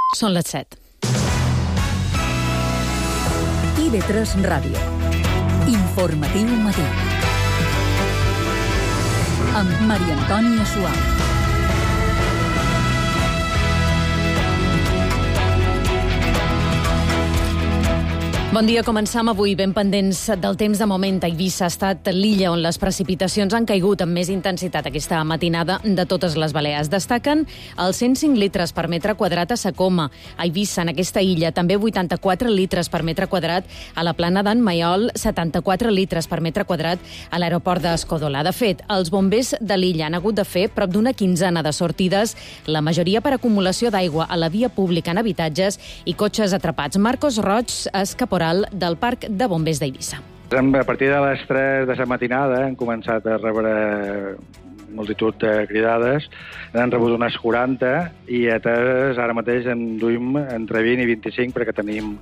Són les 7. IB3 Ràdio. Informatiu matí. Amb Maria Antònia Suau. Bon dia, començam avui ben pendents del temps. De moment, Eivissa ha estat l'illa on les precipitacions han caigut amb més intensitat aquesta matinada de totes les Balears. Destaquen els 105 litres per metre quadrat a Sacoma, a Eivissa, en aquesta illa. També 84 litres per metre quadrat a la plana d'en Maiol, 74 litres per metre quadrat a l'aeroport d'Escodola. De fet, els bombers de l'illa han hagut de fer prop d'una quinzena de sortides, la majoria per acumulació d'aigua a la via pública en habitatges i cotxes atrapats. Marcos Roig és caporal del Parc de Bombers d'Eivissa. A partir de les 3 de la matinada hem començat a rebre multitud de cridades. N'han rebut unes 40 i ara mateix en duim entre 20 i 25 perquè tenim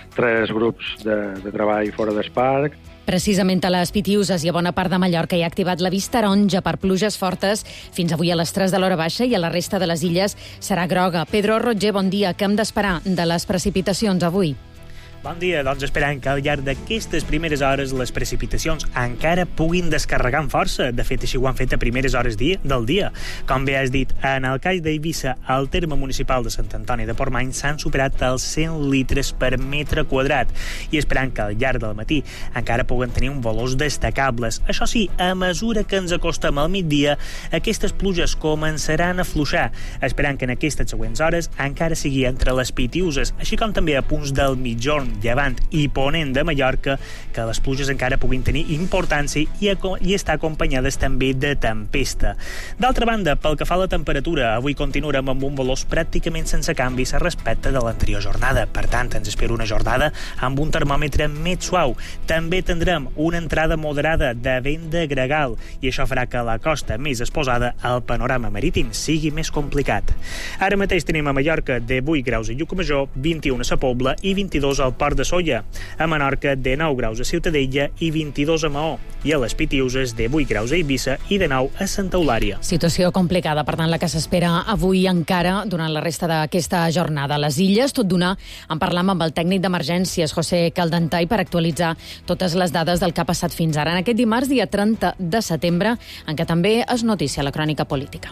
3 grups de treball fora del parc. Precisament a les Pitiuses i a bona part de Mallorca hi ha activat l'avís taronja per pluges fortes fins avui a les 3 de l'hora baixa i a la resta de les illes serà groga. Pedro Roger, bon dia. Què hem d'esperar de les precipitacions avui? Bon dia, doncs esperant que al llarg d'aquestes primeres hores les precipitacions encara puguin descarregar amb força. De fet, així ho han fet a primeres hores del dia. Com bé has dit, en el cas d'Eivissa, al terme municipal de Sant Antoni de Portmany s'han superat els 100 litres per metre quadrat i esperant que al llarg del matí encara puguen tenir un valors destacables. Això sí, a mesura que ens acostem al migdia, aquestes pluges començaran a fluixar, esperant que en aquestes següents hores encara sigui entre les Pitiuses, així com també a punts del Mitjorn, Llevant i Ponent de Mallorca, que les pluges encara puguin tenir importància i estar acompanyades també de tempesta. D'altra banda, pel que fa a la temperatura, avui continuarem amb un valors pràcticament sense canvis respecte de l'anterior jornada. Per tant, ens espera una jornada amb un termòmetre més suau. També tindrem una entrada moderada de vent de gregal i això farà que a la costa més exposada el panorama marítim sigui més complicat. Ara mateix tenim a Mallorca 18 graus a Llucmajor, 21 a Sa Pobla i 22 al Port de Sóller. A Menorca, 19 graus a Ciutadella i 22 a Maó. I a les Pitiuses, 18 graus a Eivissa i 19 a Santa Eulària. Situació complicada, per tant, la que s'espera avui encara durant la resta d'aquesta jornada. A les illes, tot d'una, en parlam amb el tècnic d'emergències, José Caldentay, per actualitzar totes les dades del que ha passat fins ara. En aquest dimarts, dia 30 de setembre, en què també es noticia la crònica política.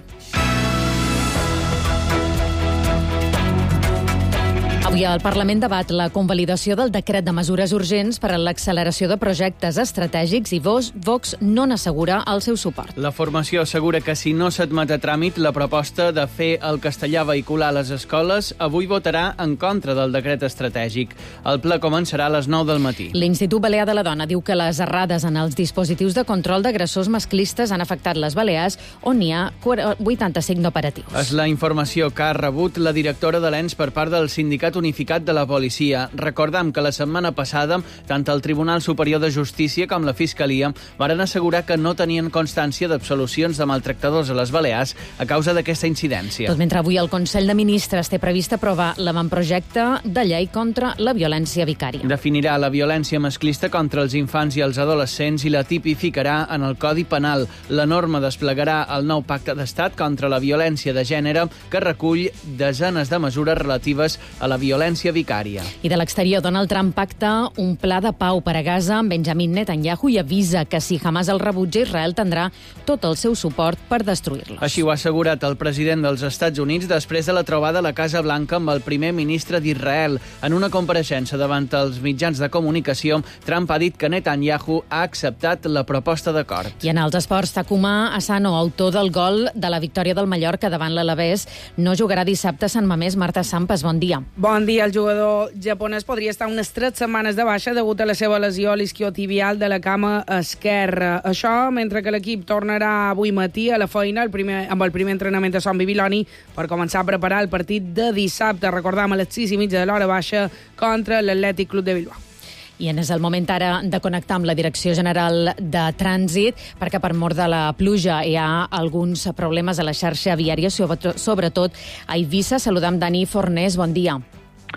Avui el Parlament debat la convalidació del decret de mesures urgents per a l'acceleració de projectes estratègics i Vox no n'assegura el seu suport. La formació assegura que si no s'admet a tràmit la proposta de fer el castellà vehicular a les escoles, avui votarà en contra del decret estratègic. El ple començarà a les 9 del matí. L'Institut Balear de la Dona diu que les errades en els dispositius de control d'agressors masclistes han afectat les Balears, on n'hi ha 85 operatius. És la informació que ha rebut la directora de l'ENS per part del Sindicat Unificat de la Policia. Recordam que la setmana passada tant el Tribunal Superior de Justícia com la Fiscalia varen assegurar que no tenien constància d'absolucions de maltractadors a les Balears a causa d'aquesta incidència. Tot mentre avui el Consell de Ministres té previst aprovar l'avantprojecte de llei contra la violència vicària. Definirà la violència masclista contra els infants i els adolescents i la tipificarà en el Codi Penal. La norma desplegarà el nou Pacte d'Estat contra la violència de gènere que recull desenes de mesures relatives a la violència vicària. I de l'exterior, Donald Trump pacta un pla de pau per a Gaza amb Benjamin Netanyahu i avisa que si Hamas el rebutja, Israel tindrà tot el seu suport per destruir-los. Així ho ha assegurat el president dels Estats Units després de la trobada a la Casa Blanca amb el primer ministre d'Israel. En una compareixença davant els mitjans de comunicació, Trump ha dit que Netanyahu ha acceptat la proposta d'acord. I en els esports, Takuma Asano, autor del gol de la victòria del Mallorca davant l'Alavés, no jugarà dissabte a Sant Mamés. Marta Sampas, bon dia. Bon dia. El jugador japonès podria estar unes 3 setmanes de baixa degut a la seva lesió isquiotibial de la cama esquerra. Això mentre que l'equip tornarà avui matí a la feina amb el primer entrenament a Son Bibiloni per començar a preparar el partit de dissabte. Recordam, a les 6:30 de l'hora baixa contra l'Atlètic Club de Bilbao. I és el moment ara de connectar amb la Direcció General de Trànsit, perquè per mort de la pluja hi ha alguns problemes a la xarxa viària, sobretot a Eivissa. Saludam Dani Fornés, bon dia.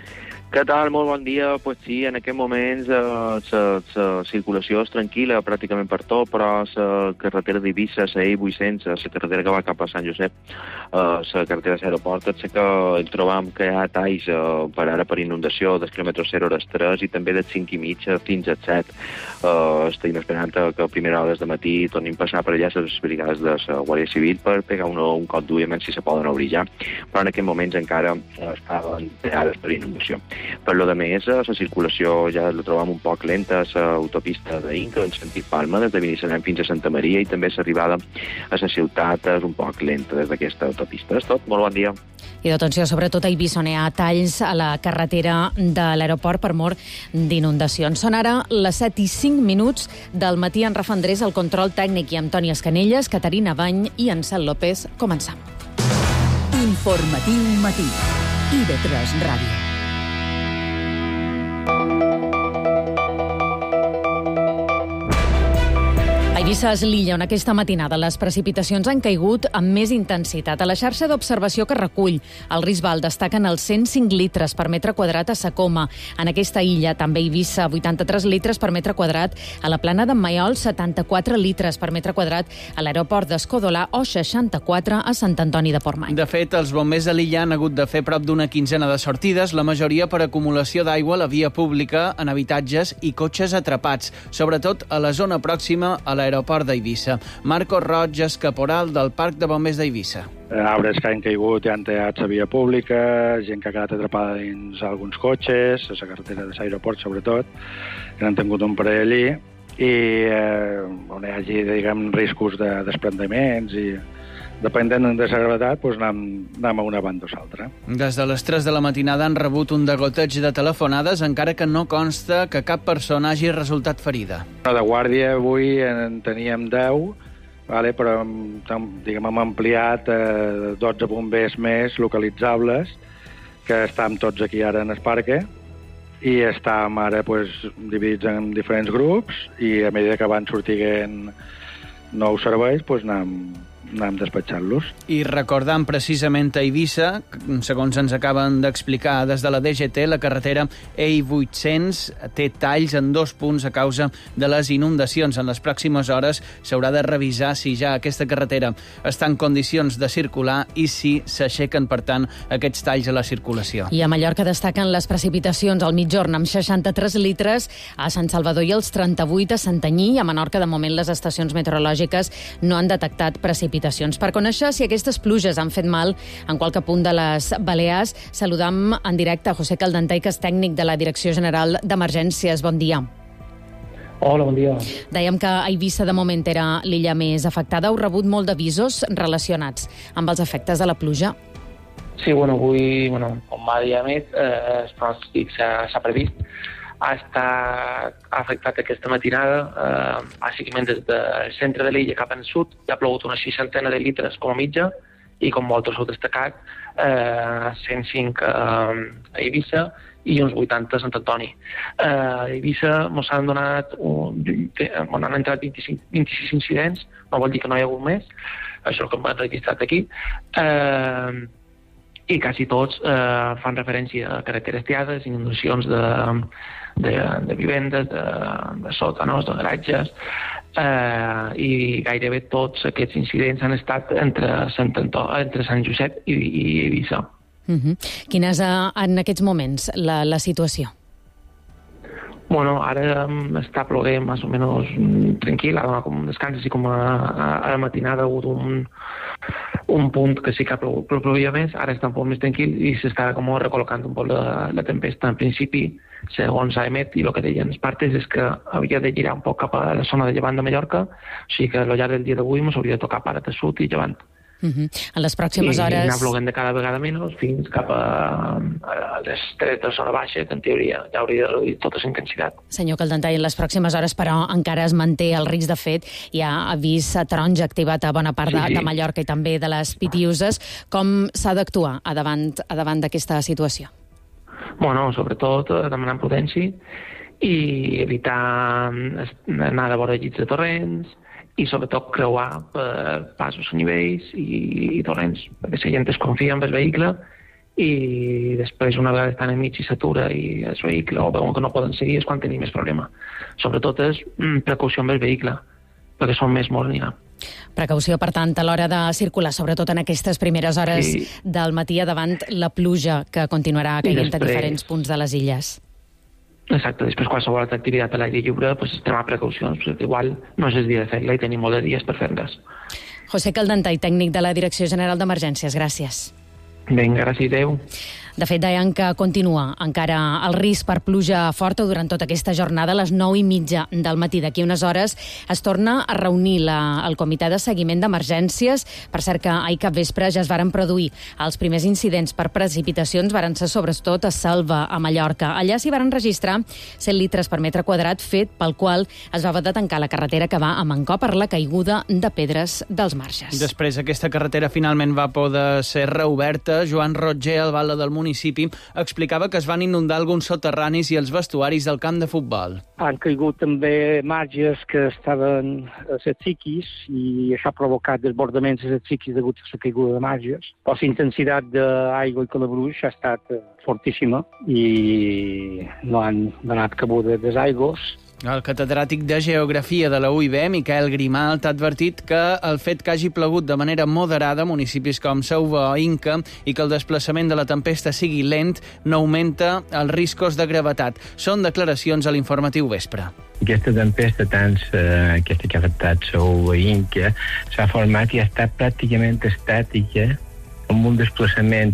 Què tal? Molt bon dia. Pues sí, en aquests moments la circulació és tranquil·la pràcticament per tot, però la carretera d'Eivissa, la E800, la carretera que va cap a Sant Josep, la carretera de l'aeroport, sé que hi trobam que hi ha talls per inundació dels quilòmetres 0 hores 3 i també dels 5 i mig fins als 7. Estem esperant que a primeres hores de matí tornin a passar per allà les brigades de la Guàrdia Civil per pegar un cop d'ull si se poden obrir ja, però en aquests moments encara estaven tallades per inundació. Per lo de més, la circulació ja la trobam un poc lenta a l'autopista d'Inca, en sentit Palma, des de Binissalem fins a Santa Maria, i també l'arribada a la ciutat és un poc lenta des d'aquesta autopista. És tot, molt bon dia. I d'atenció, sobretot a Eivissa, on hi ha talls a la carretera de l'aeroport per mor d'inundacions. Són ara les 7:05 del matí. En Rafa Andrés, el control tècnic, i Antoni Escanelles, Caterina Bany i Ansel López. Començam. Informatiu matí. IB3 Ràdio. Eivissa és l'illa on aquesta matinada les precipitacions han caigut amb més intensitat. A la xarxa d'observació que recull el Risbal destaquen els 105 litres per metre quadrat a Sa Coma. En aquesta illa, també Eivissa, 83 litres per metre quadrat. A la plana d'en Maiol, 74 litres per metre quadrat. A l'aeroport d'Escòdola, o 64 a Sant Antoni de Portmany. De fet, els bombers de l'illa han hagut de fer prop d'una quinzena de sortides, la majoria per acumulació d'aigua a la via pública, en habitatges i cotxes atrapats, sobretot a la zona pròxima a l'aeroport d'Eivissa. Marcos Roig és caporal del Parc de Bombers d'Eivissa. Arbres que han caigut i han tallat la via pública, gent que ha quedat atrapada dins alguns cotxes, a la carretera de l'aeroport sobretot, que han tingut un parell allí, i on hi hagi, diguem, riscos de desprendiments i depenent de la gravetat, doncs anem a una banda o l'altra. Des de les 3 de la matinada han rebut un degoteig de telefonades, encara que no consta que cap persona hagi resultat ferida. De guàrdia avui en teníem 10, vale, però diguem, hem ampliat 12 bombers més localitzables, que estem tots aquí ara en el parque, i estem ara dividits en diferents grups, i a mesura que van sortint nous serveis, anem despatxant-los. I recordant precisament a Eivissa, segons ens acaben d'explicar des de la DGT, la carretera E800 té talls en 2 punts a causa de les inundacions. En les pròximes hores s'haurà de revisar si ja aquesta carretera està en condicions de circular i si s'aixequen, per tant, aquests talls a la circulació. I a Mallorca destaquen les precipitacions al mitjorn amb 63 litres, a Sant Salvador i els 38 a Santanyí, i a Menorca de moment les estacions meteorològiques no han detectat precipitacions. Per conèixer si aquestes pluges han fet mal en qualque punt de les Balears, saludam en directe a José Caldentey, que és tècnic de la Direcció General d'Emergències. Bon dia. Hola, bon dia. Dèiem que Eivissa de moment era l'illa més afectada. Heu rebut molt d'avisos relacionats amb els efectes de la pluja? Sí, avui, com va dir a més, els pronòstics s'ha previst. Ha estat afectat aquesta matinada, bàsicament des del centre de l'illa cap al sud. Hi ha plogut una 60 de litres com a mitja, i com vosaltres heu destacat, 105 a Eivissa i uns 80 a Sant Antoni. A Eivissa ens han donat han entrat 26 incidents, no vol dir que no hi ha hagut més, això és el que hem registrat aquí, i quasi tots fan referència a carreteres tiades, inundacions de vivendes, de sòtanos, de garatges, i gairebé tots aquests incidents han estat entre Sant Josep i Eivissa. Quina és en aquests moments la situació? Ara està plovent més o menys tranquil, ha donat com un descans, així com a la matinada ha hagut un punt que sí que plovia més, ara està un poc més tranquil i s'està com recol·locant un poc la tempesta. En principi, segons s'ha emet, i el que deien les partes és que havia de girar un poc cap a la zona de llevant de Mallorca, o sigui que al llarg del dia d'avui ens hauria de tocar part de sud i llevant. En les pròximes hores... I anar plovent de cada vegada menys fins cap a les 3 de zona baixa, que en teoria ja hauria de reduir tota la intensitat. Senyor Caldentey, en les pròximes hores, però, encara es manté el risc. De fet, hi ha avís taronja activat a bona part de Mallorca i també de les Pitiuses. Com s'ha d'actuar a davant d'aquesta situació? Sobretot demanant prudència i evitar anar de vora llits de torrents, i sobretot creuar per passos a nivells i torrents, perquè la gent es confia en el vehicle i després una vegada estan enmig i s'atura i el vehicle o veuen que no poden seguir és quan tenim més problema. Sobretot és precaució amb el vehicle, perquè són més morts n'hi ha. Precaució, per tant, a l'hora de circular, sobretot en aquestes primeres hores del matí, davant la pluja que continuarà caient a diferents punts de les illes. Exacte, després qualsevol altra activitat a l'aire lliure, extremar precaucions, perquè igual no és el dia de fer-la i tenim molt de dies per fer-les. José Caldentay, tècnic de la Direcció General d'Emergències, gràcies. Vinga, gràcies, adeu. De fet, deien que continua encara el risc per pluja forta durant tota aquesta jornada. A les 9:30 del matí, d'aquí unes hores, es torna a reunir el Comitè de Seguiment d'Emergències. Per cert que ahir cap vespre ja es varen produir els primers incidents per precipitacions, varen ser sobretot a Selva, a Mallorca. Allà s'hi varen registrar 100 litres per metre quadrat, fet pel qual es va haver de tancar la carretera que va a Mancor per la caiguda de pedres dels marges. Després aquesta carretera finalment va poder ser reoberta. Joan Roger, alcalde del municipi, explicava que es van inundar alguns soterranis i els vestuaris del camp de futbol. Han caigut també marges que estaven a les xiquis i això ha provocat desbordaments a les xiquis degut a la caiguda de marges. La intensitat d'aigua i calabruix ha estat fortíssima i no han donat cabuda des aigües. El catedràtic de Geografia de la UIB, Miquel Grimalt, ha advertit que el fet que hagi plogut de manera moderada a municipis com Selva o Inca i que el desplaçament de la tempesta sigui lent no augmenta els riscos de gravetat. Són declaracions a l'informatiu Vespre. Aquesta tempesta, aquesta que ha afectat Selva i Inca, s'ha format i ha estat pràcticament estàtica, amb un desplaçament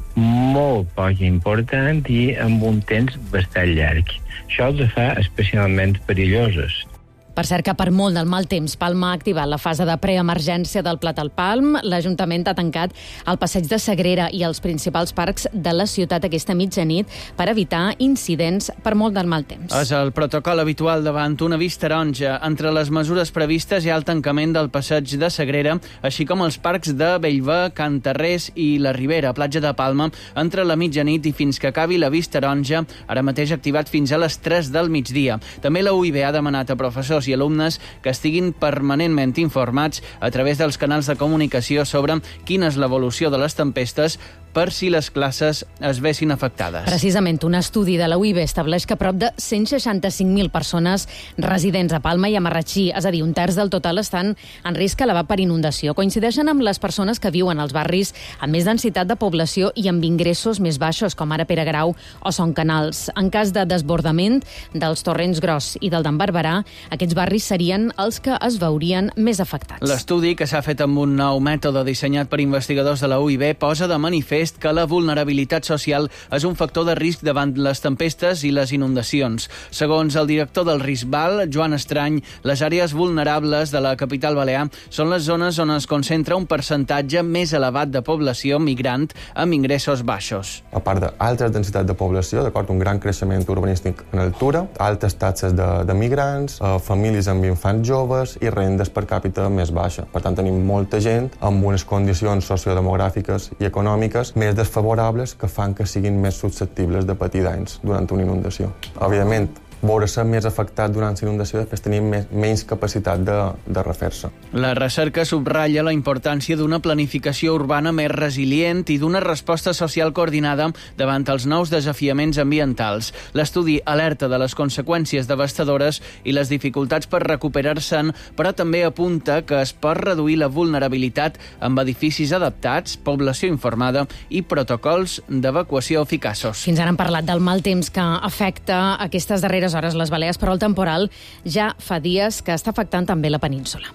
molt poc important i amb un temps bastant llarg. Això els fa especialment perilloses. Per cert que per molt del mal temps, Palma ha activat la fase de preemergència del Pla del Palm. L'Ajuntament ha tancat el passeig de Sagrera i els principals parcs de la ciutat aquesta mitjanit per evitar incidents per molt del mal temps. És el protocol habitual davant un avís taronja. Entre les mesures previstes hi ha el tancament del passeig de Sagrera, així com els parcs de Bellver, Can Tarrés i la Ribera, platja de Palma, entre la mitjanit i fins que acabi l'avís taronja, ara mateix activat fins a les 3 del migdia. També la UIB ha demanat a professors i alumnes que estiguin permanentment informats a través dels canals de comunicació sobre quina és l'evolució de les tempestes per si les classes es vessin afectades. Precisament, un estudi de la UIB estableix que prop de 165.000 persones residents a Palma i a Marratxí, és a dir, un terç del total, estan en risc elevat per inundació. Coincideixen amb les persones que viuen als barris amb més densitat de població i amb ingressos més baixos, com ara Pere Grau o Son Canals. En cas de desbordament dels torrents Gros i del d'en Barberà, aquests barris serien els que es veurien més afectats. L'estudi, que s'ha fet amb un nou mètode dissenyat per investigadors de la UIB, posa de manifest que la vulnerabilitat social és un factor de risc davant les tempestes i les inundacions. Segons el director del RISBAL, Joan Estrany, les àrees vulnerables de la capital balear són les zones on es concentra un percentatge més elevat de població migrant amb ingressos baixos. A part d'alta densitat de població, d'acord, un gran creixement urbanístic en altura, altes taxes de migrants, famílies amb infants joves i rendes per càpita més baixa. Per tant, tenim molta gent amb unes condicions sociodemogràfiques i econòmiques més desfavorables que fan que siguin més susceptibles de patir danys durant una inundació. Evidentment, veure-se més afectat durant la inundació, després tenim menys capacitat de refer-se. La recerca subratlla la importància d'una planificació urbana més resilient i d'una resposta social coordinada davant els nous desafiaments ambientals. L'estudi alerta de les conseqüències devastadores i les dificultats per recuperar-se'n, però també apunta que es pot reduir la vulnerabilitat amb edificis adaptats, població informada i protocols d'evacuació eficaços. Fins ara hem parlat del mal temps que afecta aquestes darreres hores les Balears, però el temporal ja fa dies que està afectant també la península.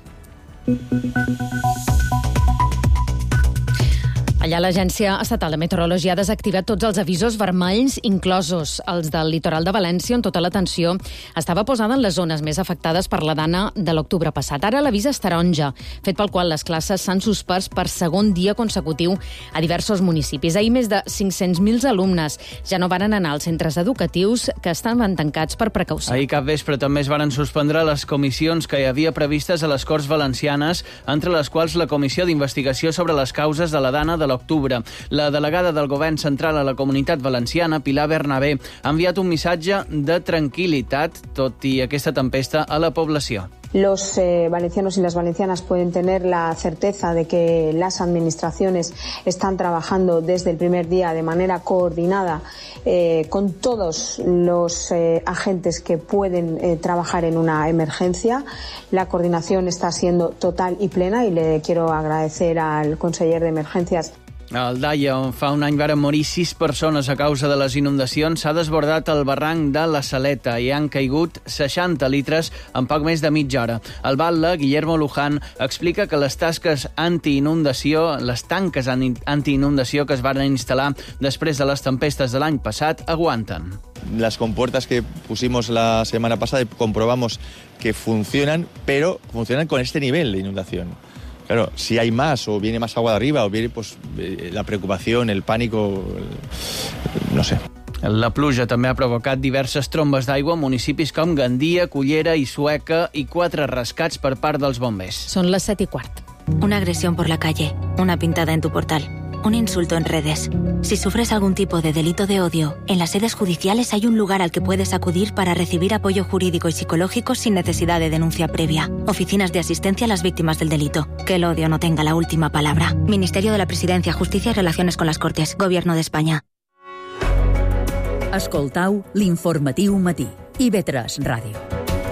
Allà l'Agència Estatal de Meteorologia ha desactivat tots els avisos vermells, inclosos els del litoral de València, on tota l'atenció estava posada en les zones més afectades per la dana de l'octubre passat. Ara l'avís és taronja, fet pel qual les classes s'han suspès per segon dia consecutiu a diversos municipis. Ahir més de 500.000 alumnes ja no van anar als centres educatius que estaven tancats per precaució. Ahir cap vespre també es varen suspendre les comissions que hi havia previstes a les Corts Valencianes, entre les quals la Comissió d'Investigació sobre les causes de la dana de l'octubre. La delegada del Govern Central a la Comunitat Valenciana, Pilar Bernabé, ha enviat un missatge de tranquil·litat, tot i aquesta tempesta, a la població. los valencianos y las valencianas pueden tener la certeza de que las administraciones están trabajando desde el primer día de manera coordinada con todos los agentes que pueden trabajar en una emergencia. La coordinación está siendo total y plena y le quiero agradecer al conseller d'Emergències. A Aldaia, on fa un any varen morir 6 persones a causa de les inundacions, s'ha desbordat el barranc de la Saleta i han caigut 60 litres en poc més de mitja hora. El batlle, Guillermo Luján, explica que les tasques antiinundació, les tanques antiinundació que es van instal·lar després de les tempestes de l'any passat, aguanten. Las compuertas que pusimos la semana pasada comprobamos que funcionan, pero funcionan con este nivel de inundación. Claro, si hay más o viene más agua de arriba o viene pues, la preocupación, el pánico, no sé. La pluja també ha provocat diverses trombes d'aigua a municipis com Gandia, Cullera i Sueca i 4 rescats per part dels bombers. Són les 7:15. Una agresión por la calle, una pintada en tu portal, un insulto en redes. Si sufres algún tipo de delito de odio, en las sedes judiciales hay un lugar al que puedes acudir para recibir apoyo jurídico y psicológico sin necesidad de denuncia previa. Oficinas de asistencia a las víctimas del delito. Que el odio no tenga la última palabra. Ministerio de la Presidencia, Justicia y Relaciones con las Cortes. Gobierno de España. Escoltau l'informatiu matí. IB3 Ràdio.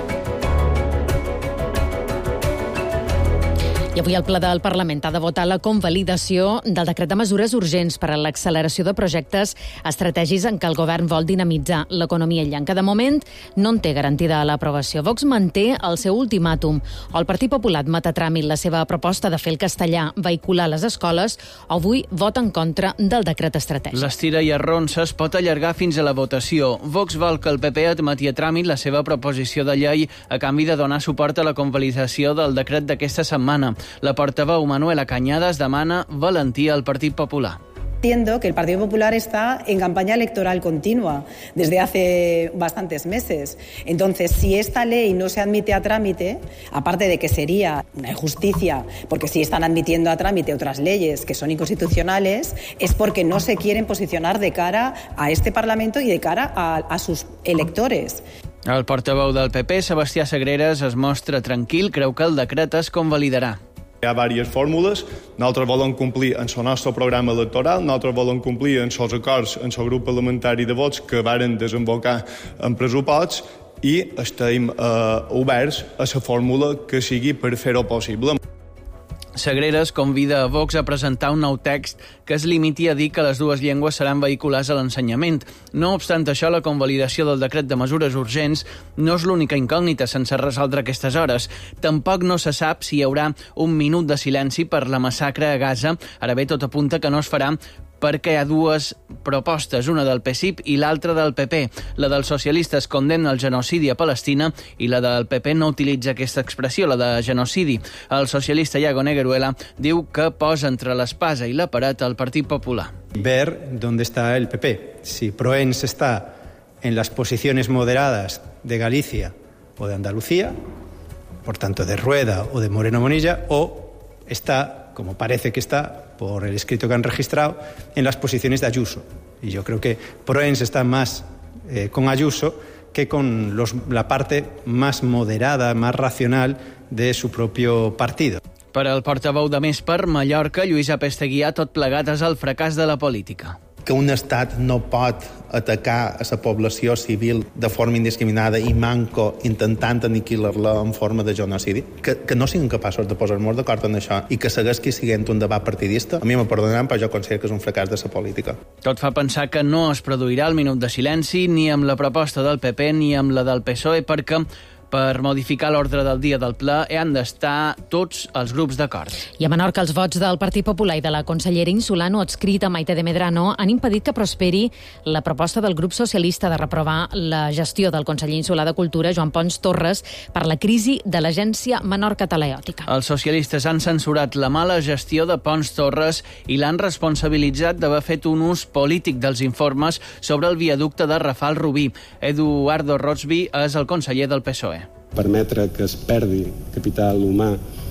I avui el ple del Parlament ha de votar la convalidació del decret de mesures urgents per a l'acceleració de projectes estratègics en què el govern vol dinamitzar l'economia llenca. De moment, no en té garantida l'aprovació. Vox manté el seu ultimàtum. O el Partit Popular admet a tràmit la seva proposta de fer el castellà vehicular a les escoles, o avui vota en contra del decret estratègic. L'estira i arronsa es pot allargar fins a la votació. Vox vol que el PP admeti a tràmit la seva proposició de llei a canvi de donar suport a la convalidació del decret d'aquesta setmana. La portaveu Manuela Cañadas demana valentia al Partit Popular. Entiendo que el Partido Popular está en campaña electoral continua desde hace bastantes meses. Entonces, si esta ley no se admite a trámite, aparte de que sería una injusticia, porque si están admitiendo a trámite otras leyes que son inconstitucionales, es porque no se quieren posicionar de cara a este Parlamento y de cara a sus electores. El portaveu del PP, Sebastià Sagreras, es mostra tranquil, creu que el decret es convalidarà. Hi ha diverses fórmules, nosaltres volem complir en el nostre programa electoral, nosaltres volem complir en els acords en el grup parlamentari de vots que varen desembocar en pressuposts i estem oberts a la fórmula que sigui per fer-ho possible. Sagreras convida a Vox a presentar un nou text que es limiti a dir que les dues llengües seran vehiculars a l'ensenyament. No obstant això, la convalidació del decret de mesures urgents no és l'única incògnita sense resoldre aquestes hores. Tampoc no se sap si hi haurà un minut de silenci per la massacre a Gaza. Ara bé, tot apunta que no es farà perquè hi ha dues propostes, una del PSIP i l'altra del PP. La dels socialistes condemna el genocidi a Palestina i la del PP no utilitza aquesta expressió, la de genocidi. El socialista Iago Negueruela diu que posa entre l'espasa i la paret al Partit Popular. Ver dónde está el PP. Si Proens está en las posiciones moderadas de Galicia o de Andalucía, por tanto de Rueda o de Moreno Bonilla, o está, como parece que está, por el escrito que han registrado, en las posiciones de Ayuso. Y yo creo que Proens está más con Ayuso que con la parte más moderada, más racional de su propio partido. Per al portaveu de Més per Mallorca, Lluís Apesteguià, tot plegat és el fracàs de la política. Que un estat no pot atacar a la població civil de forma indiscriminada i manco intentant aniquilar-la en forma de genocidi, que no siguin capaços de posar-nos d'acord en això i que segueixi sent un debat partidista, a mi me perdonaran, però jo considero que és un fracàs de la política. Tot fa pensar que no es produirà el minut de silenci ni amb la proposta del PP ni amb la del PSOE, perquè per modificar l'ordre del dia del ple han d'estar tots els grups d'acord. I a Menorca, els vots del Partit Popular i de la consellera insulano adscrita Maite de Medrano han impedit que prosperi la proposta del grup socialista de reprovar la gestió del conseller insular de Cultura, Joan Pons Torres, per la crisi de l'agència Menorca Teleòtica. Els socialistes han censurat la mala gestió de Pons Torres i l'han responsabilitzat d'haver fet un ús polític dels informes sobre el viaducte de Rafal Rubí. Eduardo Rotsby és el conseller del PSOE. Permetre que es perdi capital humà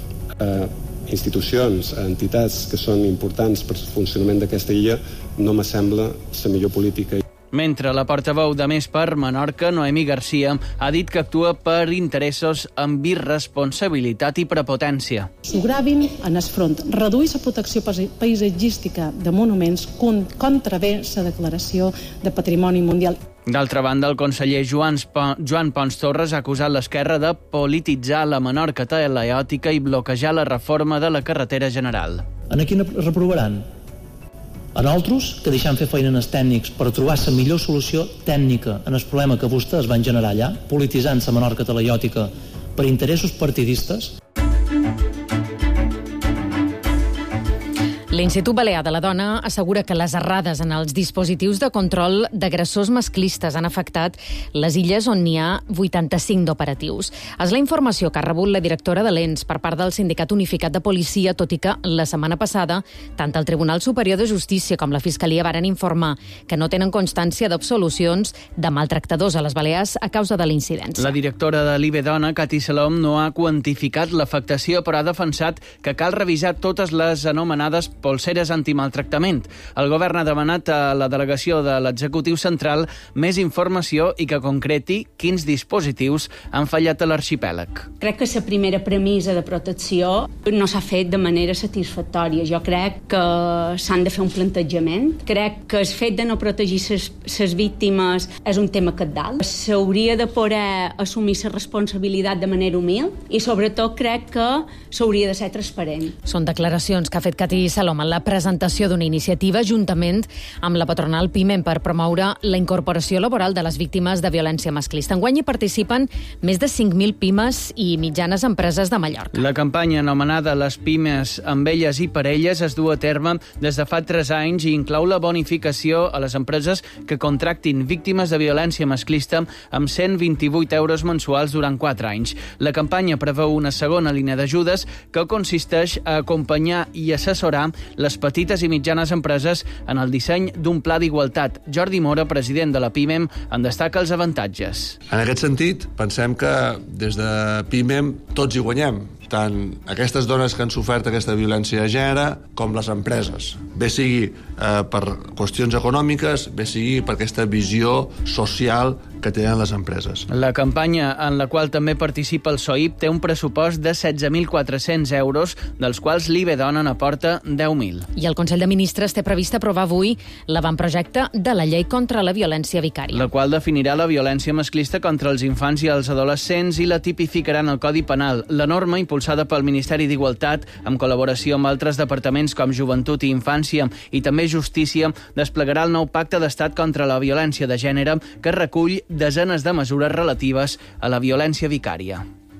a institucions, a entitats que són importants per al funcionament d'aquesta illa, no me sembla la millor política. Mentre la portaveu de Més per Menorca, Noemi Garcia, ha dit que actua per interessos amb irresponsabilitat i prepotència. S'ho gravin en el front. Reduir la protecció paisatgística de monuments contravé la declaració de Patrimoni Mundial. D'altra banda, el conseller Joan Pons Torres ha acusat l'Esquerra de polititzar la Menorca teleòtica i bloquejar la reforma de la carretera general. En aquí reprovaran? A nosaltres, que deixem fer feina als tècnics per trobar la millor solució tècnica en el problema que vostès van generar allà, polititzant la Menorca teleòtica per interessos partidistes. L'Institut Balear de la Dona assegura que les errades en els dispositius de control d'agressors masclistes han afectat les illes on n'hi ha 85 d'operatius. És la informació que ha rebut la directora de l'ENS per part del Sindicat Unificat de Policia, tot i que la setmana passada tant el Tribunal Superior de Justícia com la Fiscalia varen informar que no tenen constància d'absolucions de maltractadors a les Balears a causa de l'incidència. La directora de l'IBE Dona, Cati Salom, no ha quantificat l'afectació, però ha defensat que cal revisar totes les anomenades polseres antimaltractament. El govern ha demanat a la delegació de l'Executiu Central més informació i que concreti quins dispositius han fallat a l'arxipèlag. Crec que la primera premissa de protecció no s'ha fet de manera satisfactòria. Jo crec que s'han de fer un plantejament. Crec que el fet de no protegir les víctimes és un tema cabdal. S'hauria de poder assumir la responsabilitat de manera humil i sobretot crec que s'hauria de ser transparent. Són declaracions que ha fet Cati Salom en la presentació d'una iniciativa juntament amb la patronal PIMEM per promoure la incorporació laboral de les víctimes de violència masclista. Enguany hi participen més de 5.000 pimes i mitjanes empreses de Mallorca. La campanya anomenada Les Pimes amb elles i per elles es du a terme des de fa 3 anys i inclou la bonificació a les empreses que contractin víctimes de violència masclista amb 128 euros mensuals durant 4 anys. La campanya preveu una segona línia d'ajudes que consisteix a acompanyar i assessorar les petites i mitjanes empreses en el disseny d'un pla d'igualtat. Jordi Mora, president de la PIMEM, en destaca els avantatges. En aquest sentit, pensem que des de PIMEM tots hi guanyem, tant aquestes dones que han sofert aquesta violència de gènere com les empreses. Bé sigui per qüestions econòmiques, bé sigui per aquesta visió social que tenen les empreses. La campanya, en la qual també participa el SOIP, té un pressupost de 16.400 euros, dels quals l'IBE Dona n'aporta 10.000. I el Consell de Ministres té previst aprovar avui l'avantprojecte de la llei contra la violència vicària, la qual definirà la violència masclista contra els infants i els adolescents i la tipificarà en el Codi Penal. La norma, impulsada pel Ministeri d'Igualtat, en col·laboració amb altres departaments com Joventut i Infància i també Justícia, desplegarà el nou Pacte d'Estat contra la violència de gènere, que recull desenes de mesures relatives a la violència vicària.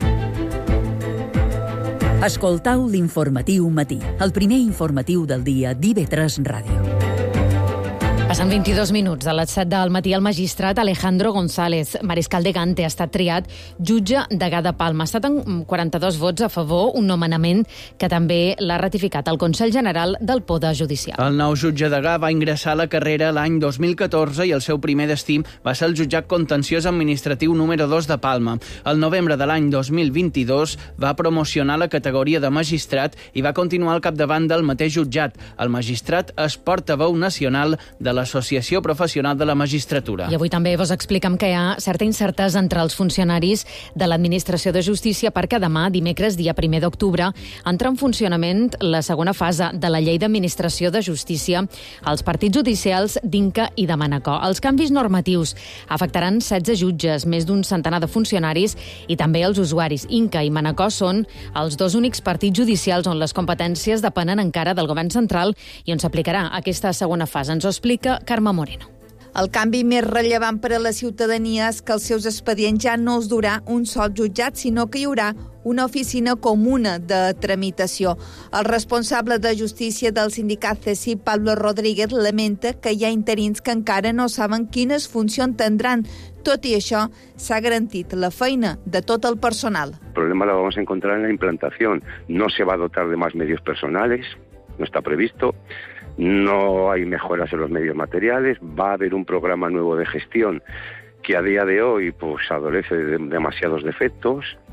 Escoltau l'Informatiu Matí, el primer informatiu del dia d'IV3 Ràdio. Passen 22 minuts de les 7 del matí. El magistrat Alejandro González, mariscal de Gante, ha estat triat jutge degà de Palma. Ha estat amb 42 vots a favor, un nomenament que també l'ha ratificat el Consell General del Poder Judicial. El nou jutge degà va ingressar a la carrera l'any 2014 i el seu primer destí va ser el jutjat contenciós administratiu número 2 de Palma. El novembre de l'any 2022 va promocionar la categoria de magistrat i va continuar al capdavant del mateix jutjat. El magistrat és portaveu nacional de l'Associació Professional de la Magistratura. I avui també vos expliquem que hi ha certa incertesa entre els funcionaris de l'Administració de Justícia perquè demà, dimecres, dia 1 d'octubre, entra en funcionament la segona fase de la Llei d'Administració de Justícia als partits judicials d'Inca i de Manacor. Els canvis normatius afectaran 16 jutges, més d'un centenar de funcionaris i també els usuaris. Inca i Manacor són els dos únics partits judicials on les competències depenen encara del govern central i on s'aplicarà aquesta segona fase. Ens ho explica Carme Moreno. El canvi més rellevant per a la ciutadania és que els seus expedients ja no es durà un sol jutjat, sinó que hi haurà una oficina comuna de tramitació. El responsable de justícia del sindicat CECIP, Pablo Rodríguez, lamenta que hi ha interins que encara no saben quines funcions tindran. Tot i això, s'ha garantit la feina de tot el personal. El problema lo vamos a encontrar en la implantación. No se va a dotar de más medios personales, no está previsto. No hay mejoras en los medios materiales, va a haber un programa nuevo de gestión que a día de hoy pues adolece de demasiados defectos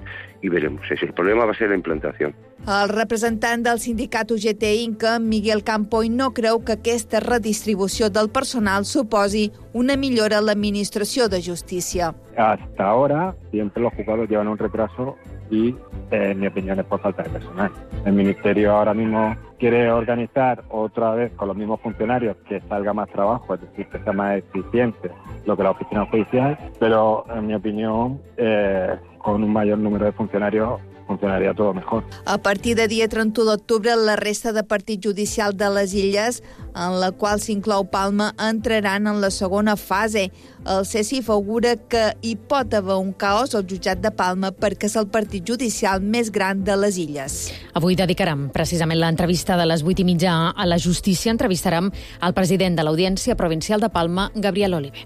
y veremos. El problema va a ser la implantación. El representant del sindicat UGT Inca, Miguel Campoy, no creu que aquesta redistribució del personal suposi una millora a l'administració de justícia. Hasta ahora siempre los juzgados llevan un retraso y, en mi opinión, es por falta de personal. El Ministerio ahora mismo quiere organizar otra vez con los mismos funcionarios que salga más trabajo, es decir, que sea más eficiente lo que la oficina judicial, pero, en mi opinión, con un mayor número de funcionarios funcionaria tot mejor. A partir de dia 31 d'octubre, la resta de partit judicial de les Illes, en la qual s'inclou Palma, entraran en la segona fase. El CECIF augura que hi pot haver un caos al jutjat de Palma perquè és el partit judicial més gran de les Illes. Avui dedicarem precisament l'entrevista de les 8:30 a la justícia. Entrevistarem el president de l'Audiència Provincial de Palma, Gabriel Oliver.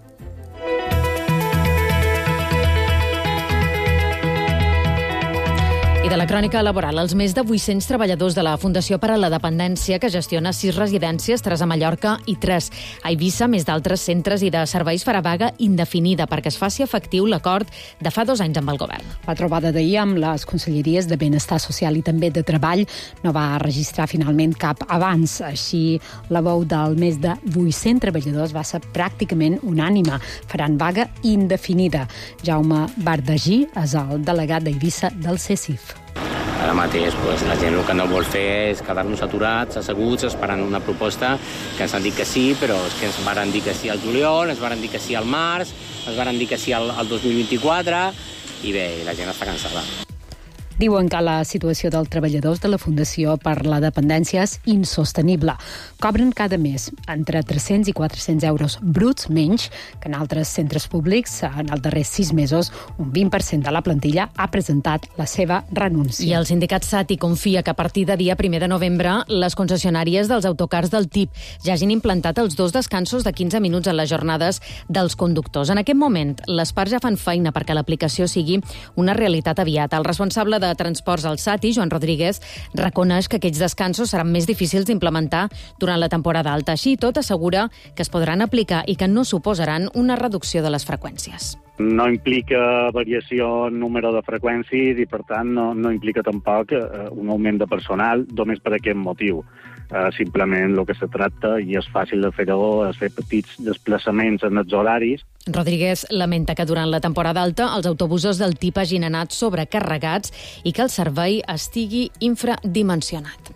I de la crònica laboral, els més de 800 treballadors de la Fundació per a la Dependència, que gestiona 6 residències, 3 a Mallorca i 3 a Eivissa, més d'altres centres i de serveis, farà vaga indefinida perquè es faci efectiu l'acord de fa 2 anys amb el govern. La trobada d'ahir amb les conselleries de Benestar Social i també de Treball no va registrar finalment cap avanç. Així, la veu del més de 800 treballadors va ser pràcticament unànime. Faran vaga indefinida. Jaume Bardagí és el delegat d'Eivissa del CECIF. Ara mateix la gent el que no vol fer és quedar-nos aturats, asseguts, esperant una proposta que ens han dit que sí, però és que ens van dir que sí al juliol, ens van dir que sí al març, ens van dir que sí al 2024, i bé, la gent està cansada. Diuen que la situació dels treballadors de la Fundació per la Dependència és insostenible. Cobren cada mes entre 300 i 400 euros bruts menys que en altres centres públics. En els darrers 6 mesos, un 20% de la plantilla ha presentat la seva renúncia. I el sindicat SATI confia que a partir de dia 1 de novembre les concessionàries dels autocars del TIP ja hagin implantat els 2 descansos de 15 minuts en les jornades dels conductors. En aquest moment, les parts ja fan feina perquè l'aplicació sigui una realitat aviat. El responsable de Transports al SATI, Joan Rodríguez, reconeix que aquests descansos seran més difícils d'implementar durant la temporada alta. Així i tot, assegura que es podran aplicar i que no suposaran una reducció de les freqüències. No implica variació en número de freqüències i, per tant, no implica tampoc un augment de personal només per aquest motiu. Simplement el que se tracta, i és fàcil de fer-ho, és fer petits desplaçaments en els horaris. Rodríguez lamenta que durant la temporada alta els autobusos del TIP hagin anat sobrecarregats i que el servei estigui infradimensionat.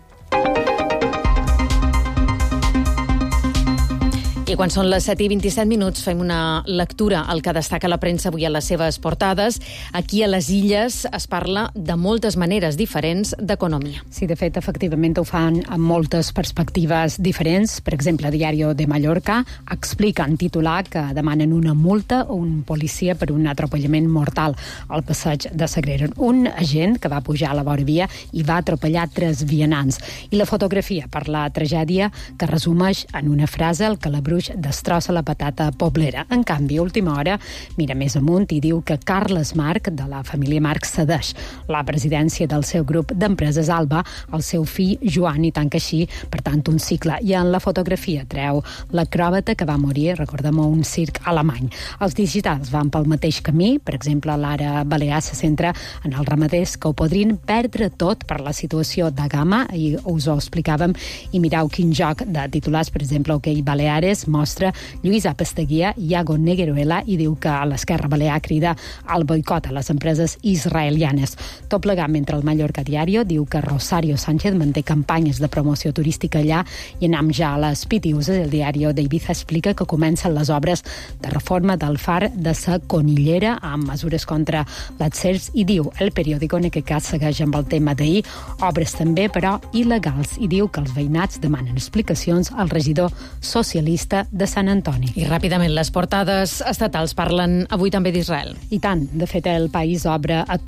I quan són les 7:27, fem una lectura al que destaca la premsa avui a les seves portades. Aquí a les Illes es parla de moltes maneres diferents d'economia. Sí, de fet, efectivament ho fan amb moltes perspectives diferents. Per exemple, Diario de Mallorca explica en titular que demanen una multa a un policia per un atropellament mortal al passeig de Sagrera. Un agent que va pujar a la vora via i va atropellar 3 vianants. I la fotografia per la tragèdia que resumeix en una frase el calabruix destrossa la patata poblera. En canvi, a última hora, mira més amunt i diu que Carles Marc, de la família Marc, cedeix la presidència del seu grup d'empreses Alba al seu fill Joan i tanca així, per tant, un cicle. I en la fotografia treu l'acròbata que va morir, recordem, a un circ alemany. Els digitals van pel mateix camí. Per exemple, l'Ara Balear se centra en els ramaders que ho podrien perdre tot per la situació de Gama, i us ho explicàvem, i mireu quin joc de titulars. Per exemple, Hockey Baleares mostra Lluïsa Pastaguia i Iago Negueruela i diu que l'Esquerra Balear crida al boicot a les empreses israelianes. Tot plegat mentre el Mallorca Diario diu que Rosario Sánchez manté campanyes de promoció turística allà. I anem ja a les Pitiuses. El Diario d'Eivissa explica que comencen les obres de reforma del far de sa Conillera amb mesures contra les serps i diu el periòdico, en aquest cas segueix amb el tema d'ahir, obres també però il·legals, i diu que els veïnats demanen explicacions al regidor socialista de Sant Antoni. I ràpidament, les portades estatals parlen avui també d'Israel. I tant. De fet, el país obre a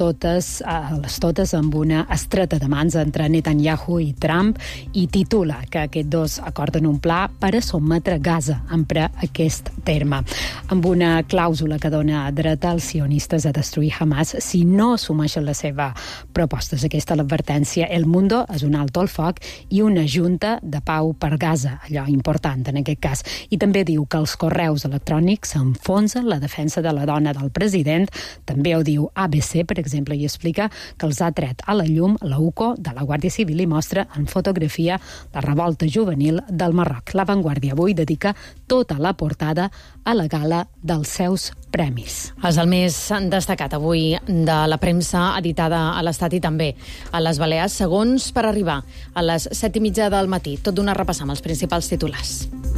les totes amb una estreta de mans entre Netanyahu i Trump i titula que aquests dos acorden un pla per a sotmetre Gaza, empra aquest terme, amb una clàusula que dona dret als sionistes a destruir Hamas si no assumeixen la seva proposta. És aquesta l'advertència. El Mundo és un alto al foc i una junta de pau per Gaza, allò important en aquest cas. I també diu que els correus electrònics s'enfonsen la defensa de la dona del president. També ho diu ABC, per exemple, i explica que els ha tret a la llum la UCO de la Guàrdia Civil i mostra en fotografia la revolta juvenil del Marroc. La Vanguardia avui dedica tota la portada a la gala dels seus premis. És el més destacat avui de la premsa editada a l'Estat i també a les Balears, segons per arribar a les 7:30 del matí. Tot d'una repassar amb els principals titulars.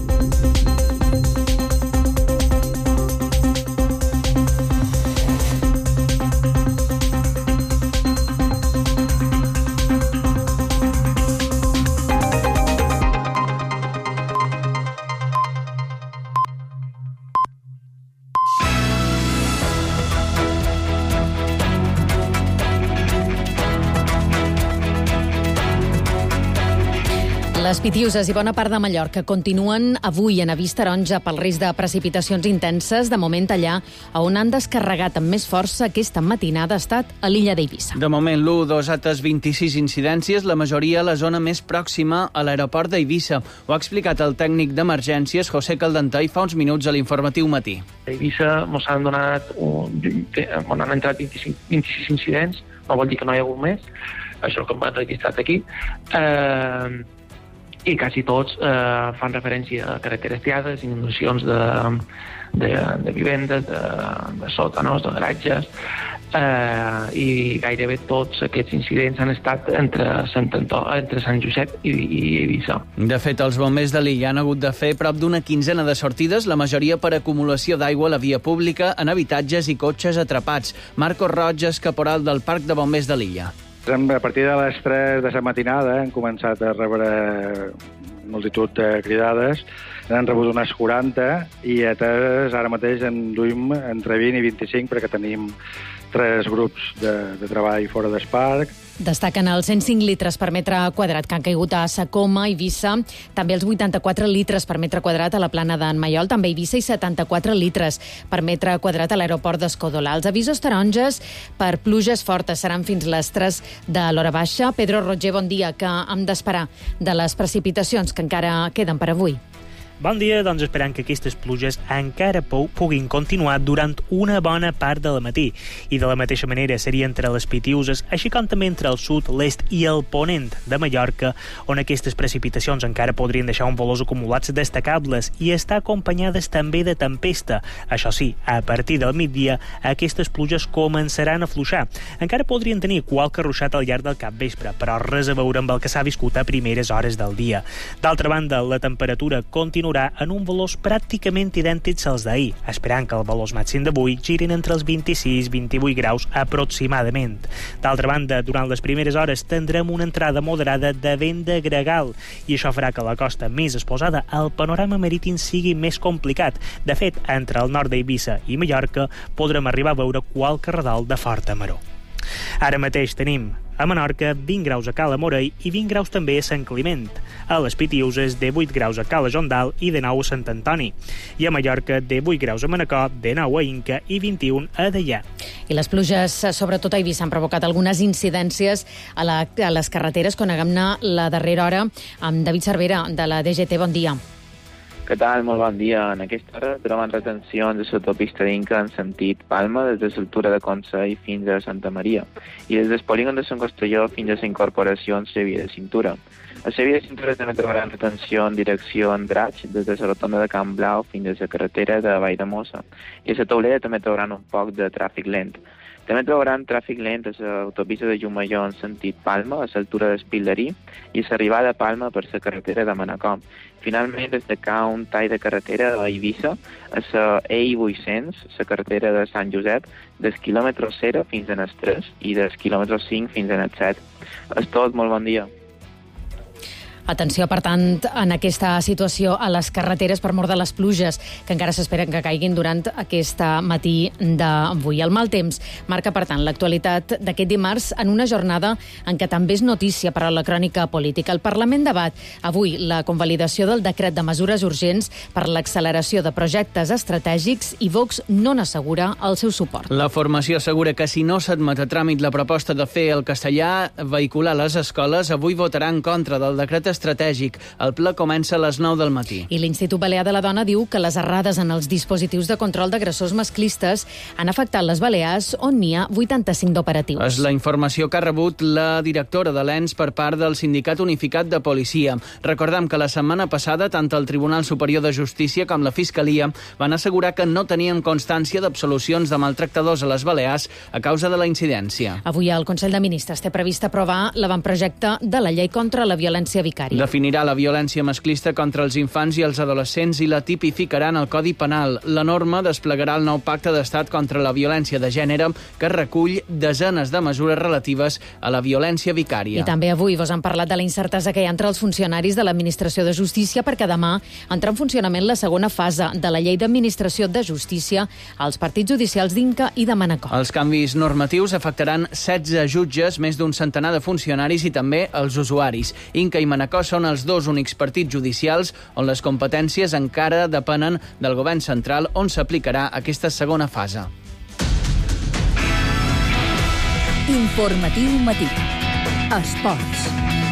Les Pitiuses i bona part de Mallorca continuen avui en avís taronja pel risc de precipitacions intenses. De moment allà on han descarregat amb més força aquesta matinada ha estat a l'illa d'Eivissa. De moment l'1, 2 ates, 26 incidències, la majoria a la zona més pròxima a l'aeroport d'Eivissa. Ho ha explicat el tècnic d'emergències José Caldentay fa uns minuts a l'informatiu matí. A Eivissa ens han han entrat 26 incidents, no vol dir que no hi ha hagut més, això que hem registrat aquí, i quasi tots fan referència a carreteres tiades, inundacions de vivendes, de sòtanos, de garatges, i gairebé tots aquests incidents han estat entre Sant Josep i Eivissa. De fet, els bombers de l'illa han hagut de fer prop d'una quinzena de sortides, la majoria per acumulació d'aigua a la via pública, en habitatges i cotxes atrapats. Marcos Roig, caporal del Parc de Bombers de l'illa. A partir de les 3 de la matinada hem començat a rebre multitud de cridades. N'han rebut unes 40 i ara mateix en duim entre 20 i 25 perquè tenim 3 grups de treball fora del parc. Destaquen els 105 litres per metre quadrat que han caigut a Sa Coma, Eivissa, també els 84 litres per metre quadrat a la plana d'en Maiol, també a Eivissa, i 74 litres per metre quadrat a l'aeroport d'Escodola. Els avisos taronges per pluges fortes seran fins les 3 de l'hora baixa. Pedro Roger, bon dia. Que hem d'esperar de les precipitacions que encara queden per avui? Bon dia, doncs esperant que aquestes pluges encara puguin continuar durant una bona part de la matí. I de la mateixa manera seria entre les Pitiuses, així com també entre el sud, l'est i el ponent de Mallorca, on aquestes precipitacions encara podrien deixar un valors acumulats destacables i estar acompanyades també de tempesta. Això sí, a partir del migdia, aquestes pluges començaran a fluixar. Encara podrien tenir qualque ruixat al llarg del capvespre, però res a veure amb el que s'ha viscut a primeres hores del dia. D'altra banda, la temperatura continuarà en un valors pràcticament idèntics als d'ahir, esperant que els valors màxims d'avui girin entre els 26 i 28 graus aproximadament. D'altra banda, durant les primeres hores tindrem una entrada moderada de vent de gregal i això farà que la costa més exposada al panorama marítim sigui més complicat. De fet, entre el nord d'Eivissa i Mallorca podrem arribar a veure qualque redol de forta maror. Ara mateix tenim a Menorca 20 graus a Cala Morell i 20 graus també a Sant Climent. A les Pitiuses de 8 graus a Cala Jondal i de 9 a Sant Antoni. I a Mallorca de 8 graus a Manacor, de 9 a Inca i 21 a Deià. I les pluges, sobretot a Eivissa, han provocat algunes incidències a les carreteres. Coneguem-ne la darrera hora amb David Cervera, de la DGT. Bon dia. Què tal? Molt bon dia. En aquesta hora trobem retencions a l'autopista d'Inca en sentit Palma, des de l'altura de Consell fins a Santa Maria, i des del polígon de Sant Costelló fins a la incorporació en la via de cintura. A la via de cintura també trobaran retenció en direcció Andratx, des de la rotonda de Camp Blau fins a la carretera de Valldemossa. I a la Taulera també trobaran un poc de tràfic lent. També trobaran tràfic lent a l'autopista de Llumalló en sentit Palma, a l'altura d'Espillerí, i a l'arribada a Palma per la carretera de Manacor. Finalment, des de un tall de carretera a Eivissa, a la EI800, la carretera de Sant Josep, des quilòmetre 0 fins en el 3 i des quilòmetre 5 fins en el 7. És tot, molt bon dia. Atenció, per tant, en aquesta situació a les carreteres per mort de les pluges, que encara s'esperen que caiguin durant aquest matí d'avui. El mal temps marca, per tant, l'actualitat d'aquest dimarts en una jornada en què també és notícia per a la crònica política. El Parlament debat avui la convalidació del decret de mesures urgents per l'acceleració de projectes estratègics i Vox no n'assegura el seu suport. La formació assegura que si no s'admet a tràmit la proposta de fer el castellà vehicular a les escoles, avui votarà en contra del decret estratègic. El ple comença a les 9 del matí. I l'Institut Balear de la Dona diu que les errades en els dispositius de control d'agressors masclistes han afectat les Balears, on n'hi ha 85 d'operatius. És la informació que ha rebut la directora de l'ENS per part del Sindicat Unificat de Policia. Recordem que la setmana passada tant el Tribunal Superior de Justícia com la Fiscalia van assegurar que no tenien constància d'absolucions de maltractadors a les Balears a causa de la incidència. Avui el Consell de Ministres té previst aprovar l'avantprojecte de la llei contra la violència vicària. Definirà la violència masclista contra els infants i els adolescents i la tipificarà en el Codi Penal. La norma desplegarà el nou Pacte d'Estat contra la violència de gènere, que recull desenes de mesures relatives a la violència vicària. I també avui vos han parlat de la incertesa que hi ha entre els funcionaris de l'Administració de Justícia, perquè demà entra en funcionament la segona fase de la llei d'Administració de Justícia als partits judicials d'Inca i de Manacor. Els canvis normatius afectaran 16 jutges, més d'un centenar de funcionaris i també els usuaris. Inca i Manacor són els dos únics partits judicials on les competències encara depenen del govern central, on s'aplicarà aquesta segona fase. Informatiu matí. Esports.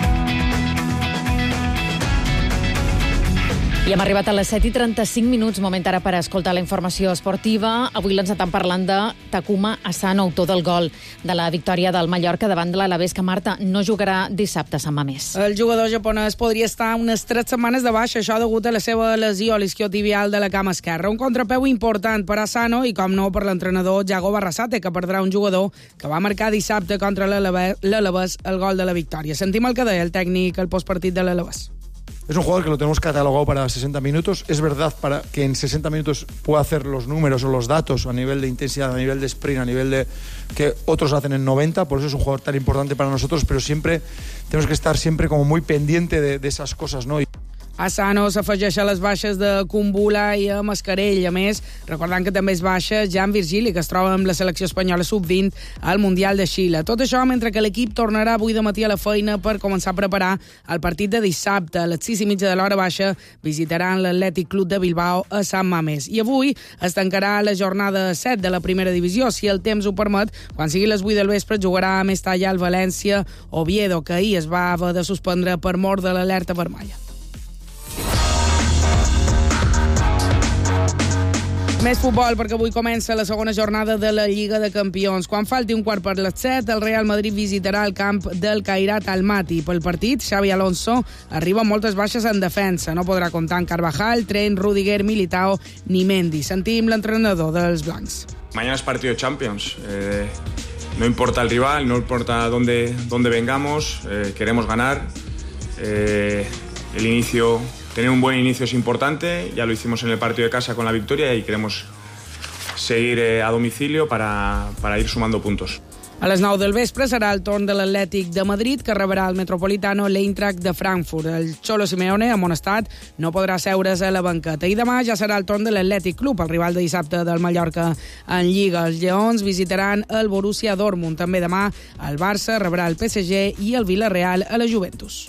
I hem arribat a les 7:35, moment ara per escoltar la informació esportiva. Avui l'encetem parlant de Takuma Asano, autor del gol de la victòria del Mallorca davant de l'Alavés, que Marta no jugarà dissabte a Sant Mamés. El jugador japonès podria estar unes 3 setmanes de baixa, això degut a la seva lesió a l'isquiotibial de la cama esquerra. Un contrapeu important per Asano i, com no, per l'entrenador Yago Barrasate, que perdrà un jugador que va marcar dissabte contra l'Alavés el gol de la victòria. Sentim el que deia el tècnic al postpartit de l'Alavés. Es un jugador que lo tenemos catalogado para 60 minutos. Es verdad para que en 60 minutos pueda hacer los números o los datos a nivel de intensidad, a nivel de sprint, a nivel de que otros hacen en 90. Por eso es un jugador tan importante para nosotros, pero siempre tenemos que estar siempre como muy pendiente de esas cosas, ¿no? Asano s'afegeix a les baixes de Kumbula i a Mascarell. A més, recordant que també és baixa Jan Virgili, que es troba amb la selecció espanyola sub-20 al Mundial de Xile. Tot això mentre que l'equip tornarà avui de matí a la feina per començar a preparar el partit de dissabte. A les 6:30 de l'hora baixa visitaran l'Atlètic Club de Bilbao a Sant Mamés. I avui es tancarà la jornada 7 de la primera divisió. Si el temps ho permet, quan sigui les 8 del vespre jugarà a Mestalla al València Oviedo, que ahir es va haver de suspendre per mort de l'alerta vermella. Més futbol, perquè avui comença la segona jornada de la Lliga de Campions. Quan falti un quart per les 7, el Real Madrid visitarà el camp del Khairat Almaty. Pel partit, Xavi Alonso arriba amb moltes baixes en defensa. No podrà comptar amb Carvajal, Trent, Rudiger, Militao ni Mendy. Sentim l'entrenador dels blancs. Mañana es partido de Champions. No importa el rival, no importa dónde vengamos, queremos ganar. Tener un buen inicio es importante, ya lo hicimos en el partido de casa con la victoria y queremos seguir a domicilio para ir sumando puntos. A les 9 del vespre serà el torn de l'Atlètic de Madrid, que rebrà el Metropolitano l'Eintracht de Frankfurt. El Cholo Simeone, amonestat, no podrà seure's a la banqueta. I demà ja serà el torn de l'Atlètic Club, el rival de dissabte del Mallorca en Lliga. Els lleons visitaran el Borussia Dortmund. També demà el Barça rebrà el PSG i el Villarreal a la Juventus.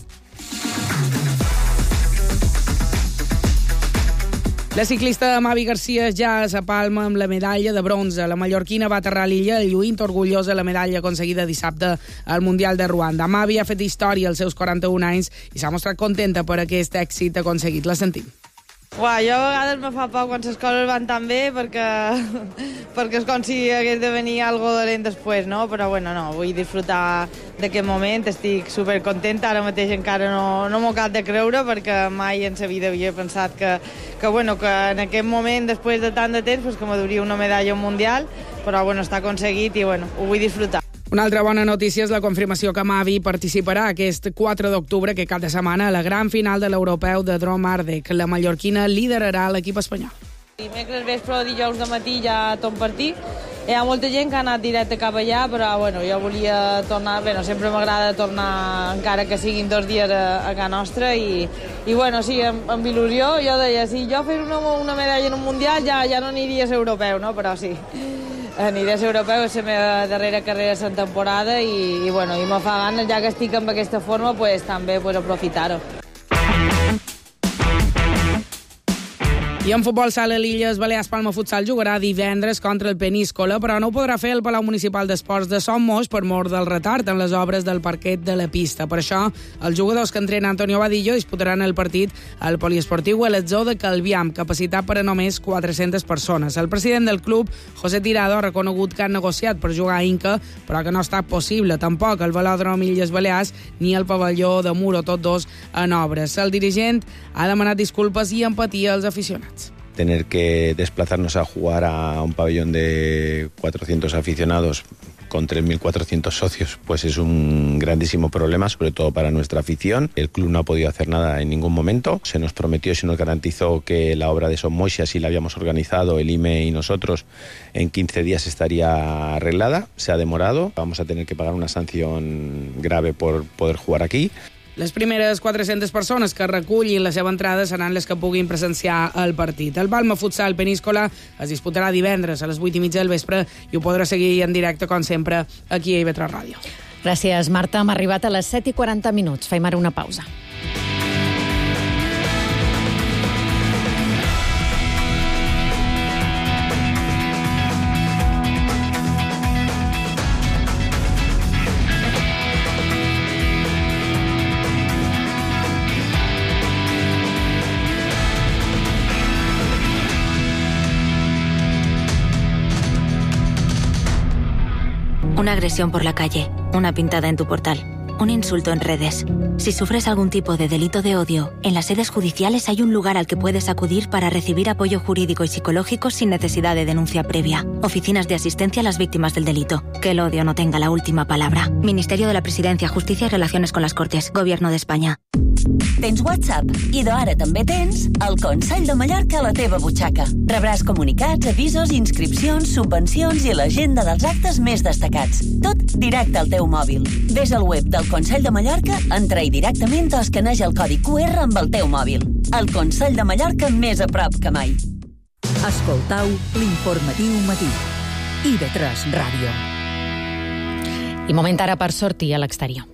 La ciclista Mavi García ja s'apalma amb la medalla de bronze. La mallorquina va aterrar a l'illa lluint orgullosa la medalla aconseguida dissabte al Mundial de Ruanda. Mavi ha fet història als seus 41 anys i s'ha mostrat contenta per aquest èxit aconseguit. La sentim. Uau, jo a vegades me fa por quan les coses van tan bé perquè és com si hagués de venir algo dolent després, no? Però bueno, no, vull disfrutar d'aquest moment, estic supercontenta, ara mateix encara no m'ho cap de creure perquè mai en sa vida havia pensat que en aquest moment, després de tant de temps, pues, que m'adoria una medalla mundial, però bueno, està aconseguit i bueno, ho vull disfrutar. Una altra bona notícia és la confirmació que Mavi participarà aquest 4 d'octubre, que cap de setmana, a la gran final de l'Europeu de Drom Ardec. La mallorquina liderarà l'equip espanyol. Dimecres vespre o dijous de matí ja torn partit. Hi ha molta gent que ha anat directe cap allà, però bueno, jo volia tornar, sempre m'agrada tornar, encara que siguin 2 dies a casa nostra, i bueno, sí, amb il·lusió. Jo deia, si jo fes una medalla en un Mundial ja no aniria a ser europeu, no? Però sí, aniré a ser europeu, és la meva darrera carrera de la temporada i bueno, i me fa ganes, ja que estic amb aquesta forma, pues, també aprofitar-ho. I en futbol sala l'Illes Balears Palma Futsal jugarà divendres contra el Peníscola, però no ho podrà fer el Palau Municipal d'Esports de Somos per mor del retard en les obres del parquet de la pista. Per això, els jugadors que entrena Antonio Vadillo disputaran el partit al poliesportiu Eletzó de Calvià, amb capacitat per a només 400 persones. El president del club, José Tirado, ha reconegut que han negociat per jugar a Inca, però que no ha estat possible tampoc el velòdrom Illes Balears ni el pavelló de Muro, tots dos en obres. El dirigent ha demanat disculpes i empatia als aficionats. Tener que desplazarnos a jugar a un pabellón de 400 aficionados con 3.400 socios, pues es un grandísimo problema, sobre todo para nuestra afición. El club no ha podido hacer nada en ningún momento. Se nos prometió y se nos garantizó que la obra de Somoix, así la habíamos organizado, el IME y nosotros, en 15 días estaría arreglada. Se ha demorado. Vamos a tener que pagar una sanción grave por poder jugar aquí. Les primeres 400 persones que recullin la seva entrada seran les que puguin presenciar el partit. El Palma Futsal Peníscola es disputarà divendres a les 8:30 del vespre i ho podrà seguir en directe, com sempre, aquí a IB3 Ràdio. Gràcies, Marta. Hem arribat a les 7:40. Fem ara una pausa. Una agresión por la calle, una pintada en tu portal, un insulto en redes. Si sufres algún tipo de delito de odio, en las sedes judiciales hay un lugar al que puedes acudir para recibir apoyo jurídico y psicológico sin necesidad de denuncia previa. Oficinas de asistencia a las víctimas del delito. Que el odio no tenga la última palabra. Ministerio de la Presidencia, Justicia y Relaciones con las Cortes. Gobierno de España. Tens WhatsApp i d'ara també tens el Consell de Mallorca a la teva butxaca. Rebràs comunicats, avisos, inscripcions, subvencions i l'agenda dels actes més destacats. Tot directe al teu mòbil. Ves al web del Consell de Mallorca, entra-hi directament o escaneja el codi QR amb el teu mòbil. El Consell de Mallorca més a prop que mai. Escoltau l'informatiu matí. IB3 Ràdio. I moment ara per sortir a l'exterior.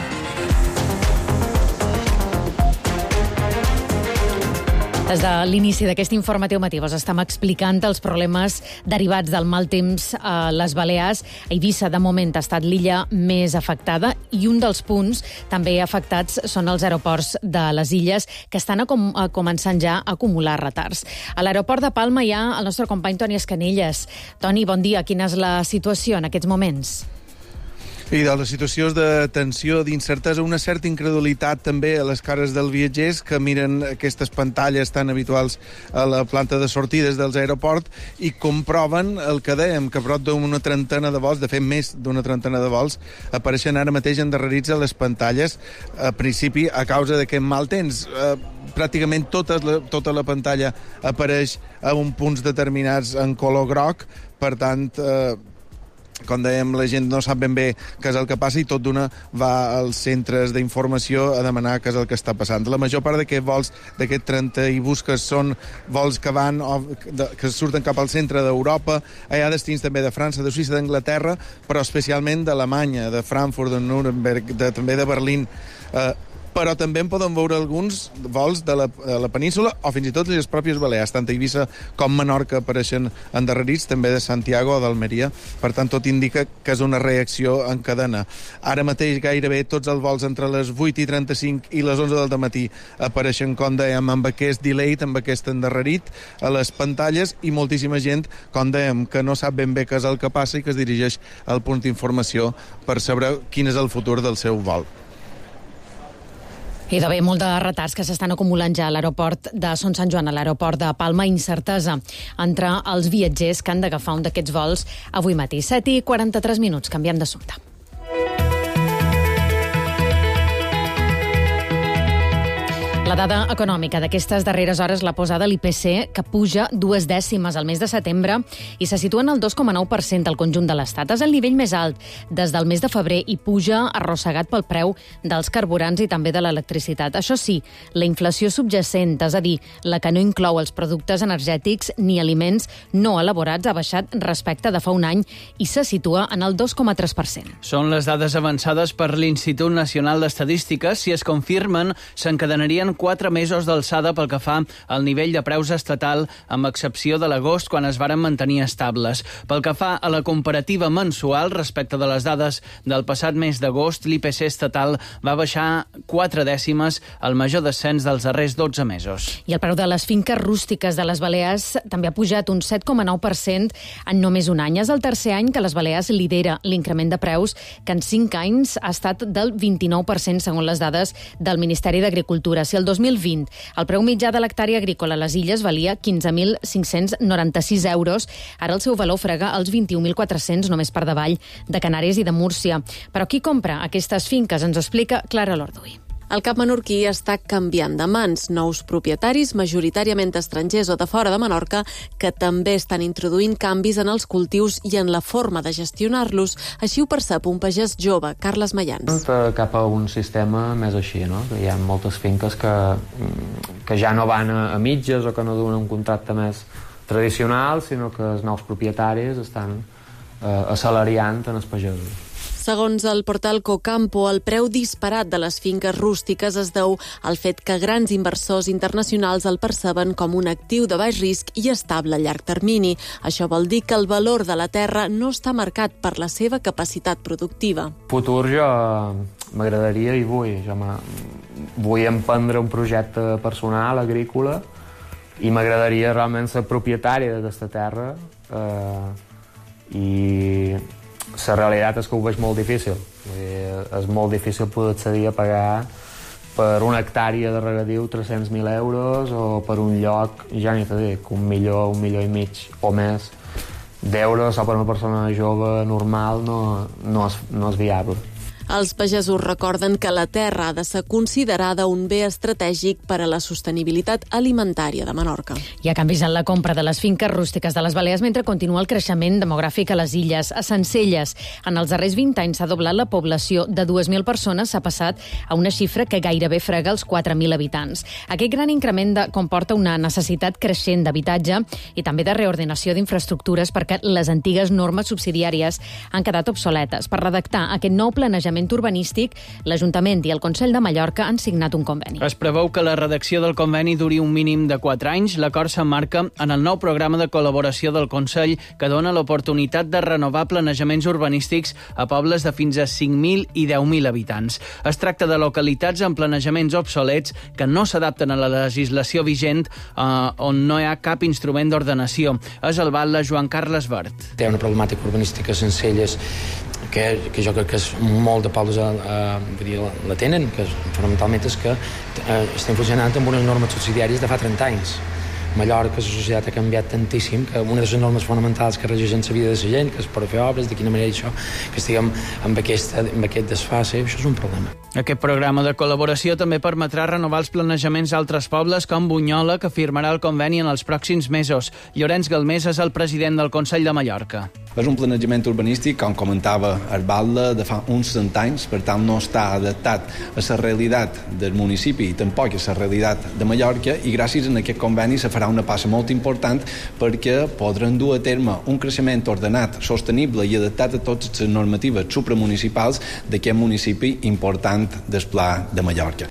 Des de l'inici d'aquest informatiu matí us estem explicant els problemes derivats del mal temps a les Balears. Eivissa, de moment, ha estat l'illa més afectada i un dels punts també afectats són els aeroports de les illes que estan començant ja a acumular retards. A l'aeroport de Palma hi ha el nostre company Toni Escanelles. Toni, bon dia. Quina és la situació en aquests moments? I de les situacions de tensió, d'incertesa, una certa incredulitat també a les cares dels viatgers que miren aquestes pantalles tan habituals a la planta de sortides dels aeroports i comproven el que dèiem, que prop d'una trentena de vols, de fet més d'una trentena de vols, apareixen ara mateix endarrerits a les pantalles, a principi a causa d'aquest mal temps. Pràcticament tota la pantalla apareix a uns punts determinats en color groc, per tant, com dèiem, la gent no sap ben bé què és el que passa i tot d'una va als centres d'informació a demanar què és el que està passant. La major part d'aquests vols, d'aquests 30 i busques, són vols que van que surten cap al centre d'Europa. Hi ha destins també de França, de Suïssa, d'Anglaterra, però especialment d'Alemanya, de Frankfurt, de Nuremberg, també de Berlín. Però també en poden veure alguns vols de la península o fins i tot les pròpies Balears, tant a Eivissa com Menorca apareixen endarrerits, també de Santiago o d'Almeria. Per tant, tot indica que és una reacció en cadena. Ara mateix gairebé tots els vols entre les 8:35 i les 11 del matí apareixen, com dèiem, amb aquest delay, amb aquest endarrerit a les pantalles i moltíssima gent, com dèiem, que no sap ben bé què és el que passa i que es dirigeix al punt d'informació per saber quin és el futur del seu vol. I d'haver molt de retards que s'estan acumulant ja a l'aeroport de Son Sant Joan, a l'aeroport de Palma, incertesa entre els viatgers que han d'agafar un d'aquests vols avui matí. 7:43, canviem d'assumpte. La dada econòmica d'aquestes darreres hores l'ha posada l'IPC, que puja 2 dècimes al mes de setembre i se situa en el 2,9% del conjunt de l'Estat. És el nivell més alt des del mes de febrer i puja arrossegat pel preu dels carburants i també de l'electricitat. Això sí, la inflació subjacent, és a dir, la que no inclou els productes energètics ni aliments no elaborats, ha baixat respecte de fa un any i se situa en el 2,3%. Són les dades avançades per l'Institut Nacional d'Estadística. Si es confirmen, s'encadenarien 4 mesos d'alçada pel que fa al nivell de preus estatal, amb excepció de l'agost, quan es varen mantenir estables. Pel que fa a la comparativa mensual, respecte de les dades del passat mes d'agost, l'IPC estatal va baixar 4 dècimes, el major descens dels darrers 12 mesos. I el preu de les finques rústiques de les Balears també ha pujat un 7,9% en només un any. És el tercer any que les Balears lidera l'increment de preus, que en 5 anys ha estat del 29%, segons les dades del Ministeri d'Agricultura. Si el 2020 el preu mitjà de l'hectàrea agrícola a les illes valia 15.596 euros, ara el seu valor frega els 21.400, només per davall de Canàries i de Múrcia. Però qui compra aquestes finques? Ens explica Clara Lorduy. El Cap menorquí està canviant de mans. Nous propietaris, majoritàriament estrangers o de fora de Menorca, que també estan introduint canvis en els cultius i en la forma de gestionar-los. Així ho percep un pagès jove, Carles Mayans. Cap a un sistema més així, no? Hi ha moltes finques que ja no van a mitges o que no duen un contracte més tradicional, sinó que els nous propietaris estan assalariant en els pagesos. Segons el portal Cocampo, el preu disparat de les finques rústiques es deu al fet que grans inversors internacionals el perceben com un actiu de baix risc i estable a llarg termini. Això vol dir que el valor de la terra no està marcat per la seva capacitat productiva. Futur jo m'agradaria i vull emprendre un projecte personal, agrícola, i m'agradaria realment ser propietari d'aquesta terra i la realitat és que ho veig molt difícil. És molt difícil poder accedir a pagar per una hectàrea de regadiu 300.000 euros o per un lloc, ja ni t'ho dic, 1 milió i mig o més d'euros o per una persona jove normal no és viable. Els pagesos recorden que la terra ha de ser considerada un bé estratègic per a la sostenibilitat alimentària de Menorca. Hi ha canvis en la compra de les finques rústiques de les Balears mentre continua el creixement demogràfic a les illes. A Sencelles, en els darrers 20 anys s'ha doblat la població. De 2.000 persones s'ha passat a una xifra que gairebé frega els 4.000 habitants. Aquest gran increment comporta una necessitat creixent d'habitatge i també de reordenació d'infraestructures perquè les antigues normes subsidiàries han quedat obsoletes. Per redactar aquest nou planejament urbanístic, l'Ajuntament i el Consell de Mallorca han signat un conveni. Es preveu que la redacció del conveni duri un mínim de 4 anys. L'acord s'emmarca en el nou programa de col·laboració del Consell que dona l'oportunitat de renovar planejaments urbanístics a pobles de fins a 5.000 i 10.000 habitants. Es tracta de localitats amb planejaments obsolets que no s'adapten a la legislació vigent on no hi ha cap instrument d'ordenació. És el batlle Joan Carles Vert. Té una problemàtica urbanística a Sencelles que jo crec que molt de pobles la tenen, que fonamentalment és que estem funcionant amb unes normes subsidiàries de fa 30 anys. Mallorca, la societat ha canviat tantíssim que una de les normes fonamentals que regeixen la vida de la gent, que és per fer obres, de quina manera això, que estiguem amb aquest desfase, això és un problema. Aquest programa de col·laboració també permetrà renovar els planejaments d'altres pobles com Bunyola, que firmarà el conveni en els pròxims mesos. Llorenç Galmés és el president del Consell de Mallorca. És un planejament urbanístic, com comentava el batlle, de fa uns 100 anys, per tant no està adaptat a la realitat del municipi i tampoc a la realitat de Mallorca, i gràcies a aquest conveni se farà una passa molt important perquè podran dur a terme un creixement ordenat, sostenible i adaptat a totes les normatives supramunicipals d'aquest municipi important del Pla de Mallorca.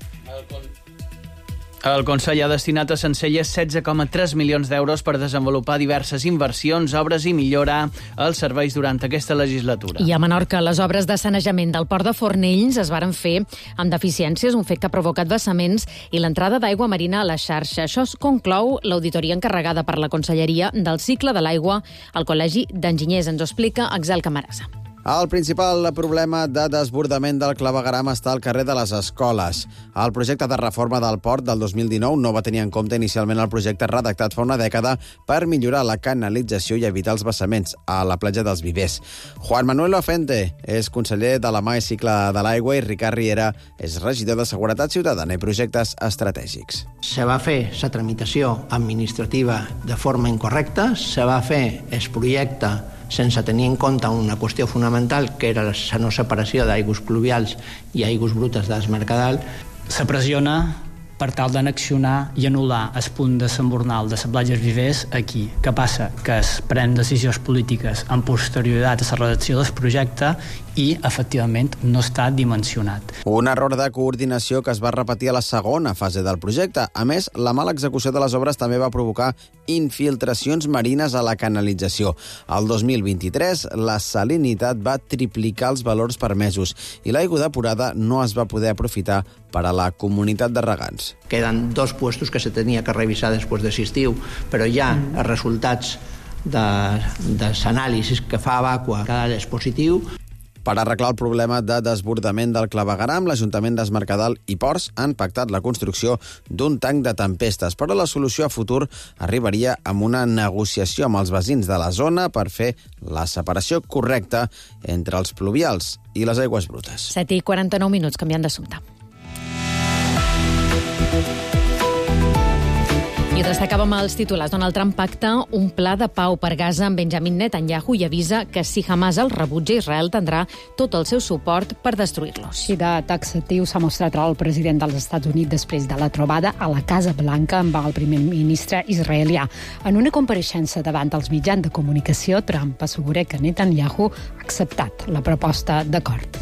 El Consell ha destinat a Sencelles 16,3 milions d'euros per desenvolupar diverses inversions, obres i millorar els serveis durant aquesta legislatura. I a Menorca, les obres de sanejament del port de Fornells es varen fer amb deficiències, un fet que ha provocat vessaments i l'entrada d'aigua marina a la xarxa. Això es conclou l'auditoria encarregada per la Conselleria del cicle de l'aigua al Col·legi d'Enginyers. Ens ho explica Axel Camarasa. El principal problema de desbordament del clavegueram està al carrer de les Escoles. El projecte de reforma del port del 2019 no va tenir en compte inicialment el projecte redactat fa una dècada per millorar la canalització i evitar els vessaments a la platja dels Vivers. Juan Manuel Lofente és conseller de la mà i cicle de l'aigua i Ricard Riera és regidor de Seguretat Ciutadana i Projectes Estratègics. Se va fer la tramitació administrativa de forma incorrecta, se va fer el projecte sense tenir en compte una qüestió fonamental, que era la no separació d'aigües pluvials i aigües brutes del Mercadal. Se pressiona per tal d'annexionar i anul·lar el punt de Sambornal de la platja Vivers aquí. Què passa? Que es prenen decisions polítiques en posterioritat a la redacció del projecte i, efectivament, no està dimensionat. Un error de coordinació que es va repetir a la segona fase del projecte. A més, la mala execució de les obres també va provocar infiltracions marines a la canalització. Al 2023, la salinitat va triplicar els valors permesos i l'aigua depurada no es va poder aprofitar per a la comunitat de regants. Queden 2 puestos que se tenia que revisar després de l'estiu, però ja els resultats dels anàlisis que fa Abaqua és positiu. Per arreglar el problema de desbordament del clavegueram, l'Ajuntament d'Es Mercadal i Ports han pactat la construcció d'un tanc de tempestes, però la solució a futur arribaria amb una negociació amb els veïns de la zona per fer la separació correcta entre els pluvials i les aigües brutes. 7:49 minuts, canviant d'assumpte. I destacàvem els titulars. Donald Trump pacta un pla de pau per Gaza amb Benjamin Netanyahu i avisa que si Hamas el rebutja, Israel tindrà tot el seu suport per destruir-los. I de taxatiu s'ha mostrat el president dels Estats Units després de la trobada a la Casa Blanca amb el primer ministre israelià. En una compareixença davant els mitjans de comunicació, Trump assegura que Netanyahu ha acceptat la proposta d'acord.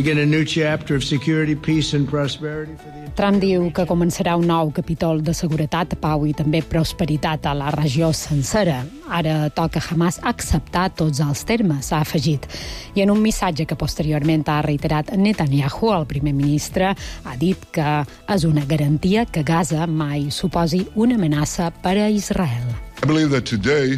Trump diu que començarà un nou capítol de seguretat, pau i també prosperitat a la regió sencera. Ara toca Hamas acceptar tots els termes, ha afegit. I en un missatge que posteriorment ha reiterat Netanyahu, el primer ministre ha dit que és una garantia que Gaza mai suposi una amenaça per a Israel. I believe that today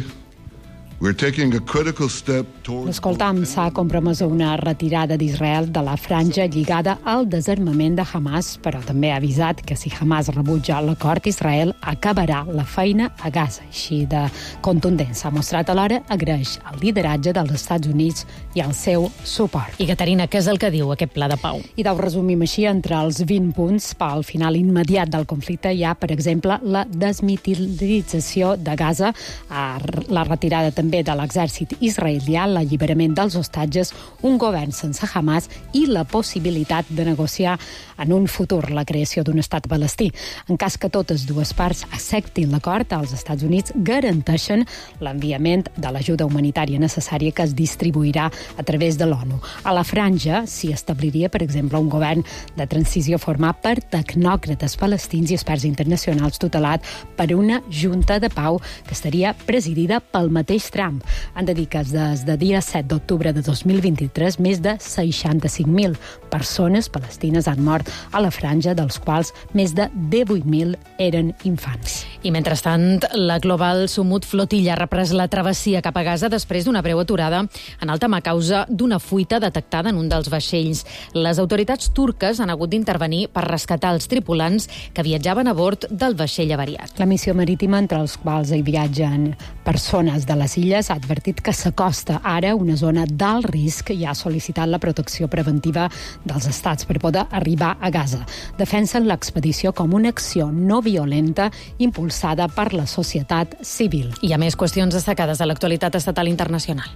L'escoltam s'ha compromès a una retirada d'Israel de la franja lligada al desarmament de Hamas, però també ha avisat que si Hamas rebutja l'acord, Israel acabarà la feina a Gaza. Així de contundent s'ha mostrat alhora, agraeix el lideratge dels Estats Units i el seu suport. I Caterina, què és el que diu aquest pla de pau? I ho resumim així, entre els 20 punts pel final immediat del conflicte hi ha, per exemple, la desmilitarització de Gaza, la retirada també de l'exèrcit israelià, l'alliberament dels hostatges, un govern sense Hamas i la possibilitat de negociar en un futur la creació d'un estat palestí. En cas que totes dues parts acceptin l'acord, els Estats Units garanteixen l'enviament de l'ajuda humanitària necessària que es distribuirà a través de l'ONU. A la franja s'hi establiria, per exemple, un govern de transició format per tecnòcrates palestins i experts internacionals tutelat per una junta de pau que estaria presidida pel mateix Trump. Han de dir que des de dia 7 d'octubre de 2023 més de 65.000 persones palestines han mort a la franja, dels quals més de 18.000 eren infants. I mentrestant, la Global Sumut Flotilla ha reprès la travessia cap a Gaza després d'una breu aturada en alta mar a causa d'una fuita detectada en un dels vaixells. Les autoritats turques han hagut d'intervenir per rescatar els tripulants que viatjaven a bord del vaixell avariat. La missió marítima, entre els quals hi viatgen persones de les illes, ha advertit que s'acosta ara una zona d'alt risc i ha sol·licitat la protecció preventiva dels estats per poder arribar a Gaza. Defensen l'expedició com una acció no violenta impulsada per la societat civil. Hi ha més qüestions destacades de l'actualitat estatal i internacional.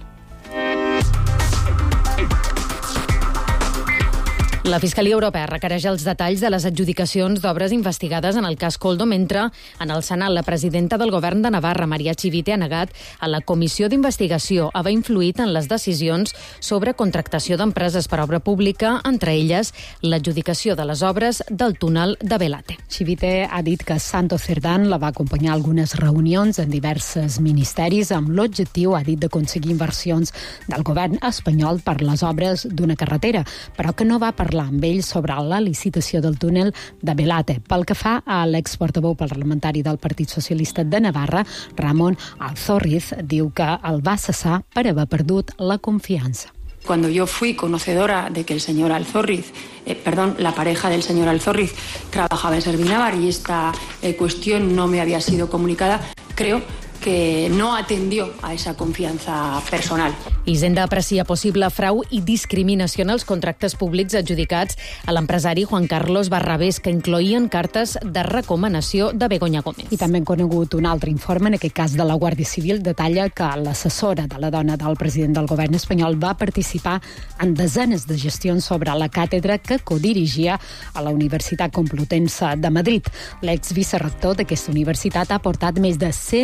La Fiscalia Europea requereix els detalls de les adjudicacions d'obres investigades en el cas Koldo, mentre en el Senat la presidenta del govern de Navarra, Maria Chivite, ha negat a la comissió d'investigació haver influït en les decisions sobre contractació d'empreses per obra pública, entre elles l'adjudicació de les obres del túnel de Belate. Chivite ha dit que Santos Cerdán la va acompanyar a algunes reunions en diversos ministeris amb l'objectiu, ha dit, d'aconseguir inversions del govern espanyol per les obres d'una carretera, però que no va parlar amb ell sobre la licitació del túnel de Belate. Pel que fa a l'exportaveu parlamentari del Partit Socialista de Navarra, Ramon Alzorriz, diu que el va cessar per haver perdut la confiança. Cuando yo fui conocedora de que el señor Alzorriz, la pareja del señor Alzorriz trabajaba en Servinavar y esta cuestión no me había sido comunicada, creo que no atendió a esa confianza personal. Hisenda aprecia possible frau i discriminació en els contractes públics adjudicats a l'empresari Juan Carlos Barrabés, que incloïen cartes de recomanació de Begoña Gómez. I també han conegut un altre informe, en aquest cas de la Guàrdia Civil, detalla que l'assessora de la dona del president del govern espanyol va participar en desenes de gestions sobre la càtedra que codirigia a la Universitat Complutense de Madrid. L'exvicerrector d'aquesta universitat ha portat més de 120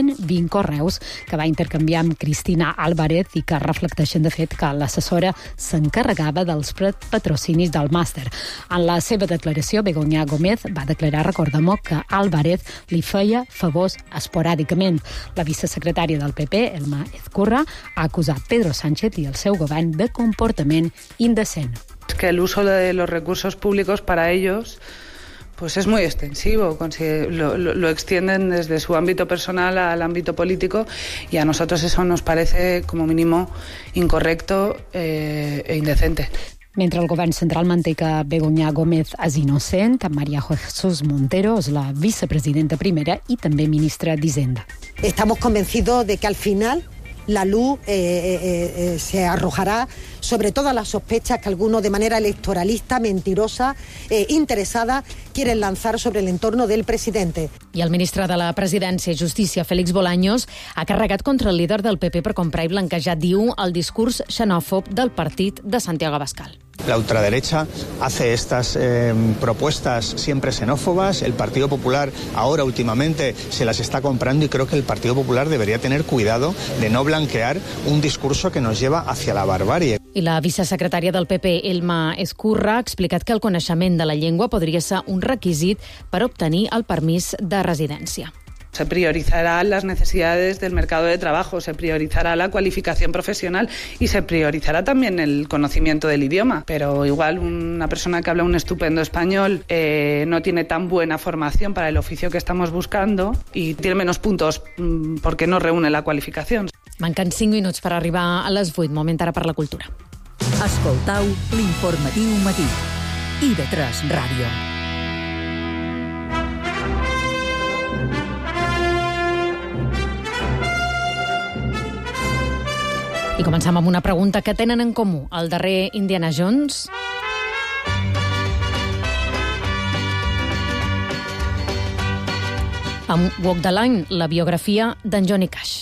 5 correus que va intercanviar amb Cristina Álvarez i que reflecteixen, de fet, que l'assessora s'encarregava dels patrocinis del màster. En la seva declaració, Begoña Gómez va declarar, recordem-ho, que Álvarez li feia favors esporàdicament. La vicesecretària del PP, Elma Ezcurra, ha acusat Pedro Sánchez i el seu govern de comportament indecent. Es que el uso de los recursos públicos para ellos pues es muy extensivo, lo extienden desde su ámbito personal al ámbito político y a nosotros eso nos parece como mínimo incorrecto e indecente. Mentre el govern central manté que Begoña Gómez és innocent, María Jesús Montero és la vicepresidenta primera i també ministra d'Hisenda. Estamos convencidos de que al final la luz se arrojará sobre todas las sospechas que algunos de manera electoralista, mentirosa, interesada, quieren lanzar sobre el entorno del presidente. I el ministre de la Presidència i Justícia, Félix Bolaños, ha carregat contra el líder del PP per comprar i blanquejar, diu, el discurs xenòfob del partit de Santiago Abascal. La ultraderecha hace estas propuestas siempre xenófobas. El Partido Popular ahora últimamente se las está comprando y creo que el Partido Popular debería tener cuidado de no blanquear un discurso que nos lleva hacia la barbarie. I la vicesecretària del PP, Elma Ezcurra, ha explicat que el coneixement de la llengua podria ser un requisit per obtenir el permís de residència. Se priorizarán las necesidades del mercado de trabajo, se priorizará la cualificación profesional y se priorizará también el conocimiento del idioma. Pero igual una persona que habla un estupendo español no tiene tan buena formación para el oficio que estamos buscando y tiene menos puntos porque no reúne la qualificación. Manquen 5 minuts per arribar a les 8. Moment ara per la cultura. Escoltau l'informatiu matí. IB3 Ràdio. I comencem amb una pregunta que tenen en comú. El darrer Indiana Jones... amb Walk the Line, la biografia d'en Johnny Cash.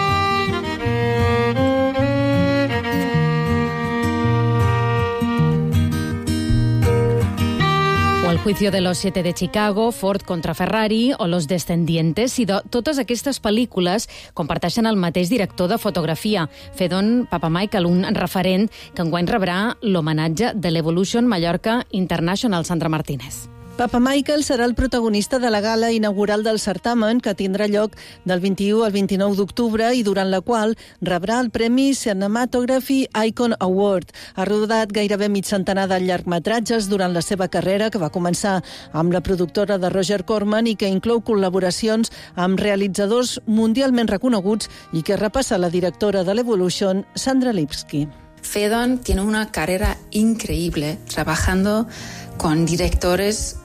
O El juicio de los 7 de Chicago, Ford contra Ferrari o Los Descendientes. I totes aquestes pel·lícules comparteixen el mateix director de fotografia, Fedon Papamichael, un referent que enguany rebrà l'homenatge de l'Evolution Mallorca International. Sandra Martínez. Papamichael serà el protagonista de la gala inaugural del certamen, que tindrà lloc del 21 al 29 d'octubre i durant la qual rebrà el Premi Cinematography Icon Award. Ha rodat gairebé mig centenar de llargmetratges durant la seva carrera, que va començar amb la productora de Roger Corman i que inclou col·laboracions amb realitzadors mundialment reconeguts i que repassa la directora de l'Evolution, Sandra Lipski. Fedon tiene una carrera increíble, trabajando con directores,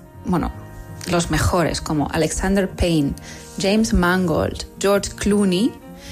los mejores, como Alexander Payne, James Mangold, George Clooney,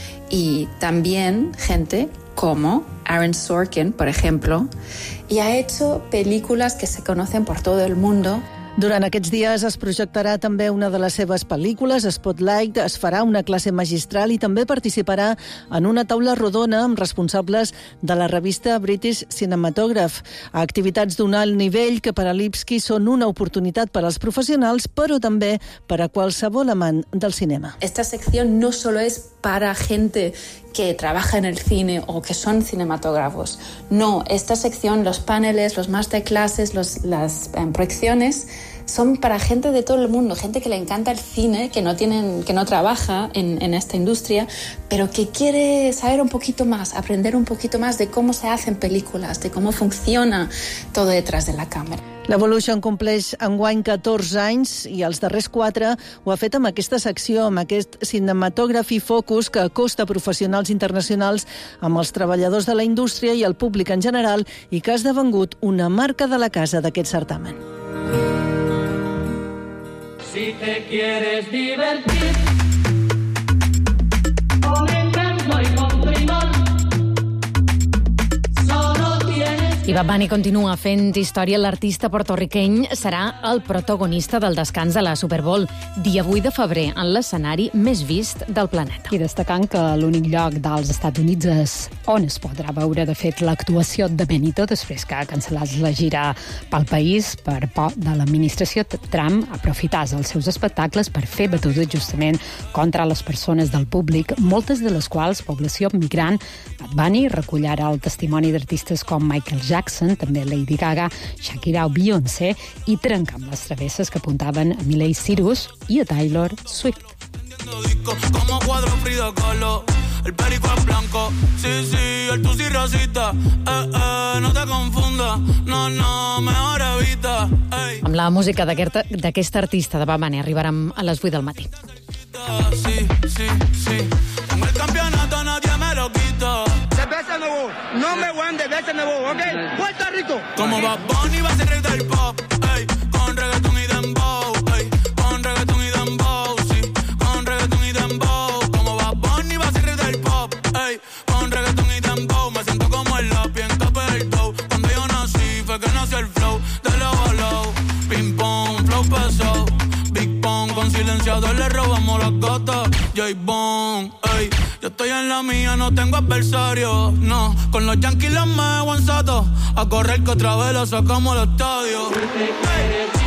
y también gente como Aaron Sorkin, por ejemplo, y ha hecho películas que se conocen por todo el mundo. Durant aquests dies es projectarà també una de les seves pel·lícules, Spotlight, es farà una classe magistral i també participarà en una taula rodona amb responsables de la revista British Cinematograph. Activitats d'un alt nivell que per a Lipski són una oportunitat per als professionals, però també per a qualsevol amant del cinema. Esta sección no solo es para gente que trabaja en el cine o que son cinematógrafos. No, esta sección, los paneles, los masterclasses, las proyecciones, son para gente de todo el mundo, gente que le encanta el cine, que no trabaja en esta industria, pero que quiere saber un poquito más, aprender un poquito más de cómo se hacen películas, de cómo funciona todo detrás de la cámara. L'Evolution compleix enguany 14 anys i els darrers 4 ho ha fet amb aquesta secció, amb aquest Cinematography Focus que acosta professionals internacionals amb els treballadors de la indústria i el públic en general i que ha esdevingut una marca de la casa d'aquest certamen. Si te quieres divertir con encanto y con primor, I Bad Bunny continua fent història. L'artista porto-riqueny serà el protagonista del descans de la Super Bowl, dia 8 de febrer, en l'escenari més vist del planeta. I destacant que l'únic lloc dels Estats Units és on es podrà veure, de fet, l'actuació de Benito després que ha cancel·lat la gira pel país per por de l'administració Trump aprofitàs els seus espectacles per fer batudes justament contra les persones del públic, moltes de les quals població migrant. Bad Bunny recollarà el testimoni d'artistes com Michael Jackson, també Lady Gaga, Shakira o Beyoncé, i trenca amb les travesses que apuntaven a Miley Cyrus i a Taylor Swift. Como cuadro Frida Kahlo, el perico es blanco, sí, el tusi racista, no te confunda, no, mejor evita. Amb la música d'aquest artista de Bad Bunny arribarem a les 8 del matí. Sí, con el campeonato nadie me lo quita. De veces nuevo, number one de veces nuevo, ¿ok? Puerto Rico. Como Bad Bunny va a ser rey del pop, ey, con reggaetón y dembow, ey, con reggaetón y dembow, sí, con reggaetón y dembow. Como Bad Bunny va a ser rey del pop, ey, con reggaetón y dembow. Me siento como el lápiz en tope del dough. Cuando yo nací fue que nació el flow de low a low. Ping pong, flow pesado, Big Pong, con silenciador le robamos las gatas. J-Bone, ey, yo estoy en la mía, no tengo adversario, no. Con los Yankees los me aguanzato, a correr que otra vez lo sacamos al estadio. Ey.